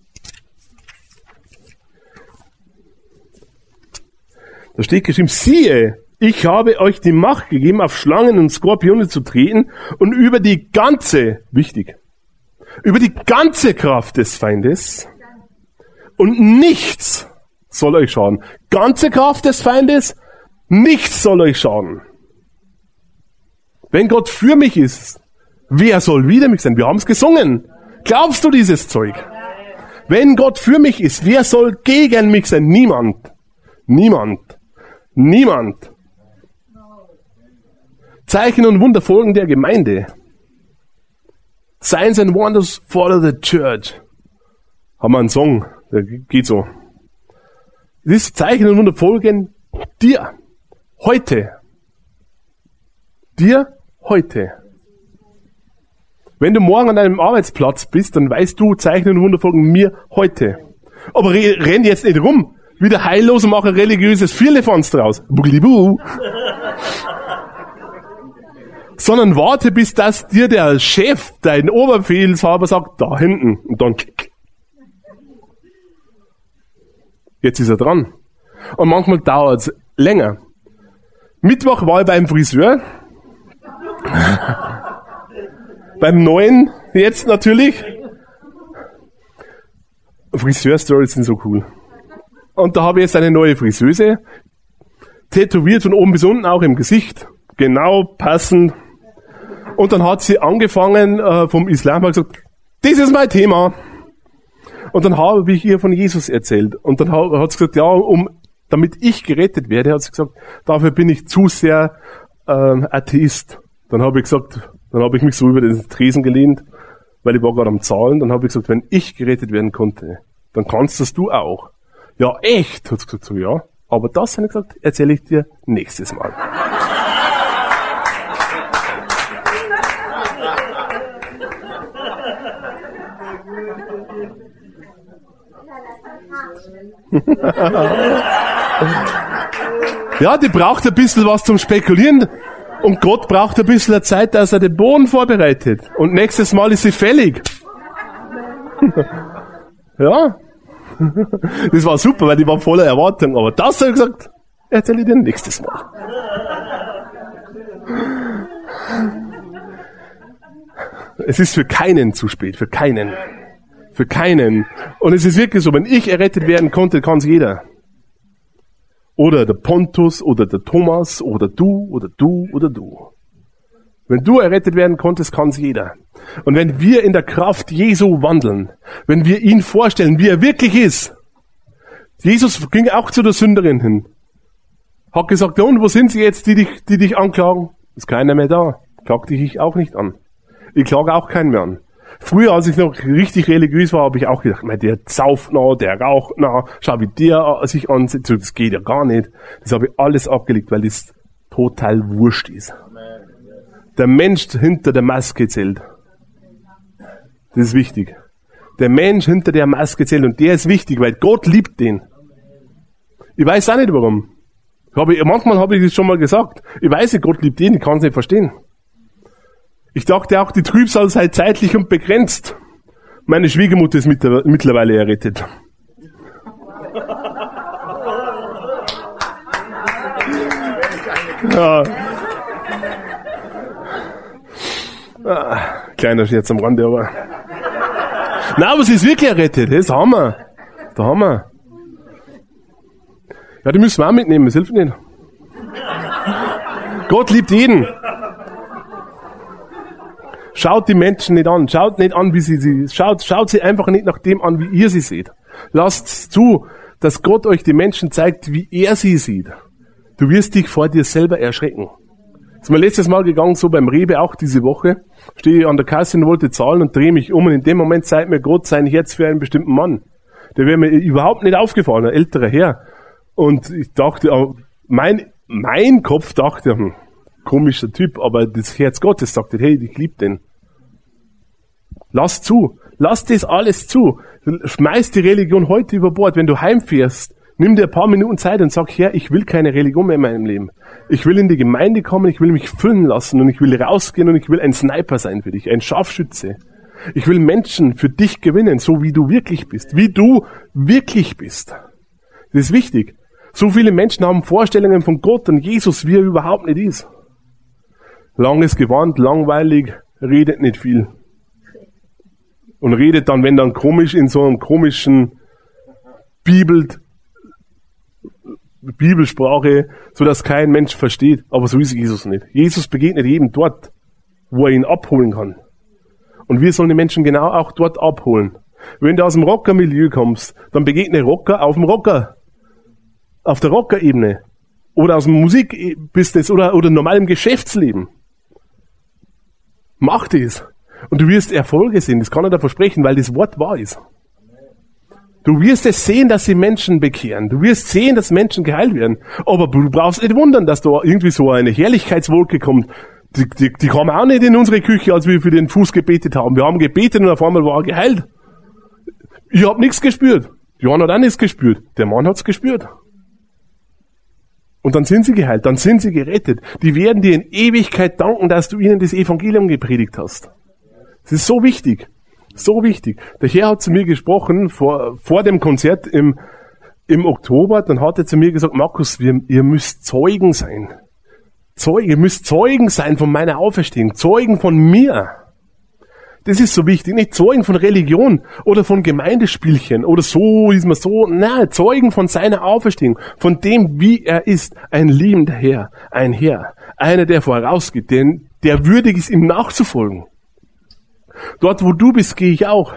Da steht geschrieben, siehe, ich habe euch die Macht gegeben, auf Schlangen und Skorpione zu treten und über die ganze, wichtig, über die ganze Kraft des Feindes und nichts soll euch schaden. Ganze Kraft des Feindes, nichts soll euch schaden. Wenn Gott für mich ist, wer soll wider mich sein? Wir haben es gesungen. Glaubst du dieses Zeug? Wenn Gott für mich ist, wer soll gegen mich sein? Niemand. Niemand. Niemand. Zeichen und Wunder folgen der Gemeinde. Signs and Wonders follow the church. Haben wir einen Song, der geht so. Dieses Zeichen und Wunder folgen dir. Heute. Dir heute. Wenn du morgen an deinem Arbeitsplatz bist, dann weißt du, Zeichen und Wunder folgen mir heute. Aber renn jetzt nicht rum, wie der Heillose und mach ein religiöses Firlefanz draus. Buglibu. Sondern warte, bis das dir der Chef, dein Oberbefehlshaber sagt, da hinten. Und dann jetzt ist er dran. Und manchmal dauert es länger. Mittwoch war ich beim Friseur. Beim neuen, jetzt natürlich. Friseur-Stories sind so cool. Und da habe ich jetzt eine neue Friseuse. Tätowiert von oben bis unten, auch im Gesicht. Genau, passend. Und dann hat sie angefangen äh, vom Islam, hat gesagt, das ist mein Thema. Und dann habe ich ihr von Jesus erzählt. Und dann hat, hat sie gesagt, ja, um, damit ich gerettet werde, hat sie gesagt, dafür bin ich zu sehr äh, Atheist. Dann habe ich gesagt, dann habe ich mich so über den Tresen gelehnt, weil ich war gerade am Zahlen. Dann habe ich gesagt, wenn ich gerettet werden konnte, dann kannst das du auch. Ja, echt? Hat sie gesagt, so, ja. Aber das, habe ich gesagt, erzähle ich dir nächstes Mal. Ja, die braucht ein bisschen was zum Spekulieren. Und Gott braucht ein bisschen Zeit, dass er den Boden vorbereitet. Und nächstes Mal ist sie fällig. Ja. Das war super, weil die war voller Erwartung. Aber das habe ich gesagt, erzähle ich dir nächstes Mal. Es ist für keinen zu spät, für keinen. Für keinen. Und es ist wirklich so, wenn ich errettet werden konnte, kann es jeder. Oder der Pontus, oder der Thomas, oder du, oder du, oder du. Wenn du errettet werden konntest, kann es jeder. Und wenn wir in der Kraft Jesu wandeln, wenn wir ihn vorstellen, wie er wirklich ist. Jesus ging auch zu der Sünderin hin. Hat gesagt, ja, und wo sind sie jetzt, die dich, die dich anklagen? Ist keiner mehr da. Klag dich ich auch nicht an. Ich klage auch keinen mehr an. Früher, als ich noch richtig religiös war, habe ich auch gedacht, der sauft noch, der raucht noch, schau wie der sich ansieht, das geht ja gar nicht. Das habe ich alles abgelegt, weil das total wurscht ist. Der Mensch hinter der Maske zählt. Das ist wichtig. Der Mensch hinter der Maske zählt und der ist wichtig, weil Gott liebt den. Ich weiß auch nicht warum. Habe ich, manchmal habe ich das schon mal gesagt. Ich weiß nicht, Gott liebt den, ich kann es nicht verstehen. Ich dachte auch, die Trübsal sei zeitlich und begrenzt. Meine Schwiegermutter ist mittlerweile errettet. Ja. Ah, kleiner Scherz am Rande, aber... Nein, aber sie ist wirklich errettet. Das ist Hammer. Der Hammer. Ja, die müssen wir auch mitnehmen, das hilft nicht. Gott liebt jeden. Schaut die Menschen nicht an. Schaut nicht an, wie sie sie, schaut, schaut sie einfach nicht nach dem an, wie ihr sie seht. Lasst zu, dass Gott euch die Menschen zeigt, wie er sie sieht. Du wirst dich vor dir selber erschrecken. Das ist mir letztes Mal gegangen, so beim Rewe, auch diese Woche. Stehe ich an der Kasse und wollte zahlen und drehe mich um und in dem Moment zeigt mir Gott sein Herz für einen bestimmten Mann. Der wäre mir überhaupt nicht aufgefallen, ein älterer Herr. Und ich dachte, mein, mein Kopf dachte, hm, komischer Typ, aber das Herz Gottes sagte, hey, ich liebe den. Lass zu. Lass das alles zu. Schmeiß die Religion heute über Bord. Wenn du heimfährst, nimm dir ein paar Minuten Zeit und sag, Herr, ich will keine Religion mehr in meinem Leben. Ich will in die Gemeinde kommen, ich will mich füllen lassen und ich will rausgehen und ich will ein Sniper sein für dich, ein Scharfschütze. Ich will Menschen für dich gewinnen, so wie du wirklich bist. Wie du wirklich bist. Das ist wichtig. So viele Menschen haben Vorstellungen von Gott und Jesus, wie er überhaupt nicht ist. Langes Gewand, langweilig, redet nicht viel. Und redet dann, wenn dann komisch, in so einem komischen Bibel, Bibelsprache, so dass kein Mensch versteht. Aber so ist Jesus nicht. Jesus begegnet jedem dort, wo er ihn abholen kann. Und wir sollen die Menschen genau auch dort abholen. Wenn du aus dem Rocker-Milieu kommst, dann begegne Rocker auf dem Rocker. Auf der Rocker-Ebene. Oder aus dem Musikbusiness oder, oder normalem Geschäftsleben. Mach das. Und du wirst Erfolge sehen. Das kann ich dir versprechen, weil das Wort wahr ist. Du wirst es sehen, dass sie Menschen bekehren. Du wirst sehen, dass Menschen geheilt werden. Aber du brauchst nicht wundern, dass da irgendwie so eine Herrlichkeitswolke kommt. Die, die, die kam auch nicht in unsere Küche, als wir für den Fuß gebetet haben. Wir haben gebetet und auf einmal war er geheilt. Ich habe nichts gespürt. Johann hat auch nichts gespürt. Der Mann hat's gespürt. Und dann sind sie geheilt, dann sind sie gerettet. Die werden dir in Ewigkeit danken, dass du ihnen das Evangelium gepredigt hast. Das ist so wichtig. So wichtig. Der Herr hat zu mir gesprochen, vor, vor dem Konzert im, im Oktober, dann hat er zu mir gesagt, Markus, wir, ihr müsst Zeugen sein. Zeugen, ihr müsst Zeugen sein von meiner Auferstehung. Zeugen von mir. Das ist so wichtig. Nicht Zeugen von Religion oder von Gemeindespielchen oder so ist man so. Nein, Zeugen von seiner Auferstehung. Von dem, wie er ist. Ein liebender Herr. Ein Herr. Einer, der vorausgeht. Der, der würdig ist, ihm nachzufolgen. Dort, wo du bist, gehe ich auch.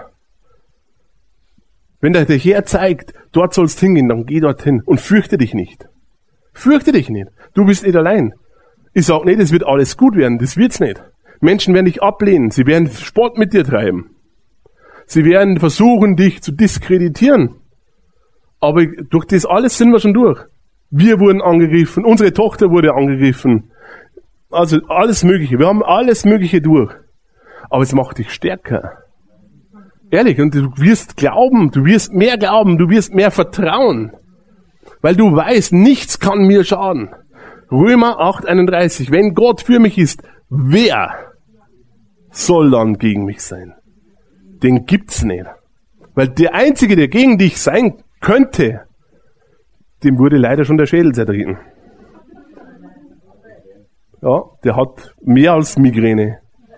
Wenn der Herr zeigt, dort sollst hingehen, dann geh dorthin und fürchte dich nicht. Fürchte dich nicht. Du bist nicht allein. Ich sag nicht, es wird alles gut werden. Das wird's nicht. Menschen werden dich ablehnen. Sie werden Sport mit dir treiben. Sie werden versuchen, dich zu diskreditieren. Aber durch das alles sind wir schon durch. Wir wurden angegriffen. Unsere Tochter wurde angegriffen. Also alles Mögliche. Wir haben alles Mögliche durch. Aber es macht dich stärker. Ehrlich, und du wirst glauben, du wirst mehr glauben, du wirst mehr vertrauen. Weil du weißt, nichts kann mir schaden. Römer acht einunddreißig. Wenn Gott für mich ist, wer soll dann gegen mich sein? Den gibt's nicht. Weil der Einzige, der gegen dich sein könnte, dem wurde leider schon der Schädel zertreten. Ja, der hat mehr als Migräne.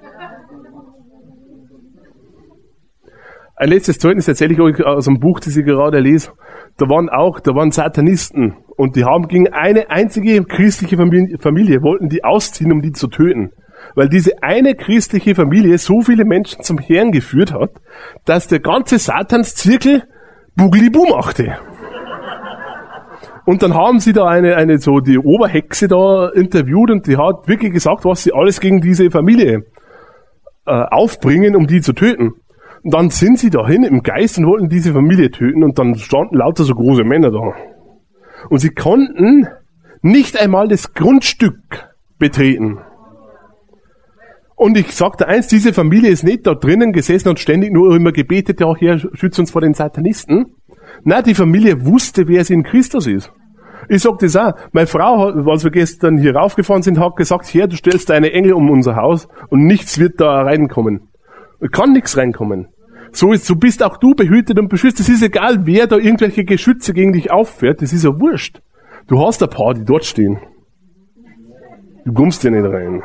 Ein letztes Zeugnis erzähle ich euch aus einem Buch, das ich gerade lese. Da waren auch, da waren Satanisten. Und die haben gegen eine einzige christliche Familie, Familie, wollten die ausziehen, um die zu töten. Weil diese eine christliche Familie so viele Menschen zum Herrn geführt hat, dass der ganze Satanszirkel Buglibu machte. Und dann haben sie da eine, eine, so die Oberhexe da interviewt und die hat wirklich gesagt, was sie alles gegen diese Familie äh, aufbringen, um die zu töten. Und dann sind sie dahin im Geist und wollten diese Familie töten und dann standen lauter so große Männer da. Und sie konnten nicht einmal das Grundstück betreten. Und ich sagte eins, diese Familie ist nicht da drinnen gesessen und ständig nur immer gebetet, ja, Herr, schütze uns vor den Satanisten. Nein, die Familie wusste, wer sie in Christus ist. Ich sag das auch. Meine Frau, als wir gestern hier raufgefahren sind, hat gesagt, Herr, du stellst deine Engel um unser Haus und nichts wird da reinkommen. Kann nichts reinkommen. So ist, so bist auch du behütet und beschützt. Es ist egal, wer da irgendwelche Geschütze gegen dich auffährt. Das ist ja wurscht. Du hast ein paar, die dort stehen. Du kommst ja nicht rein.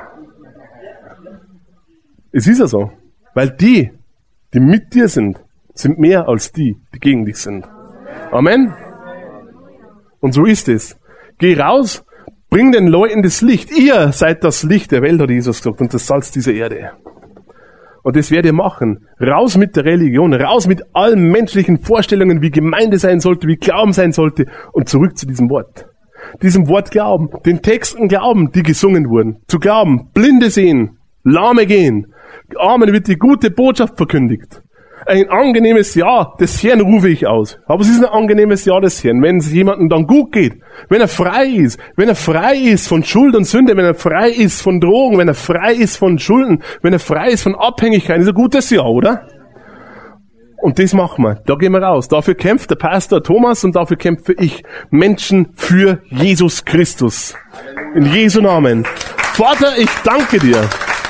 Es ist ja so. Weil die, die mit dir sind, sind mehr als die, die gegen dich sind. Amen. Und so ist es. Geh raus, bring den Leuten das Licht. Ihr seid das Licht der Welt, hat Jesus gesagt, und das Salz dieser Erde. Und das werdet ihr machen. Raus mit der Religion, raus mit allen menschlichen Vorstellungen, wie Gemeinde sein sollte, wie Glauben sein sollte und zurück zu diesem Wort. Diesem Wort Glauben, den Texten glauben, die gesungen wurden. Zu glauben, Blinde sehen, Lahme gehen, Armen wird die gute Botschaft verkündigt. Ein angenehmes Ja des Herrn rufe ich aus. Aber es ist ein angenehmes Ja des Herrn, wenn es jemandem dann gut geht, wenn er frei ist, wenn er frei ist von Schuld und Sünde, wenn er frei ist von Drogen, wenn er frei ist von Schulden, wenn er frei ist von Abhängigkeiten. Das ist ein gutes Ja, oder? Und das machen wir. Da gehen wir raus. Dafür kämpft der Pastor Thomas und dafür kämpfe ich. Menschen für Jesus Christus. In Jesu Namen. Vater, ich danke dir.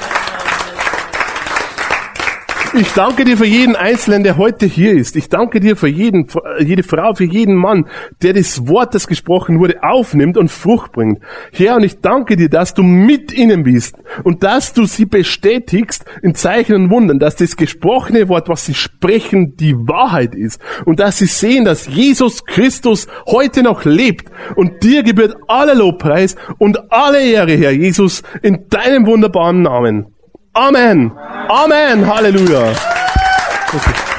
Ich danke dir für jeden Einzelnen, der heute hier ist. Ich danke dir für jeden, für jede Frau, für jeden Mann, der das Wort, das gesprochen wurde, aufnimmt und Frucht bringt. Herr, und ich danke dir, dass du mit ihnen bist und dass du sie bestätigst in Zeichen und Wundern, dass das gesprochene Wort, was sie sprechen, die Wahrheit ist und dass sie sehen, dass Jesus Christus heute noch lebt und dir gebührt aller Lobpreis und alle Ehre, Herr Jesus, in deinem wunderbaren Namen. Amen. Amen. Halleluja. Okay.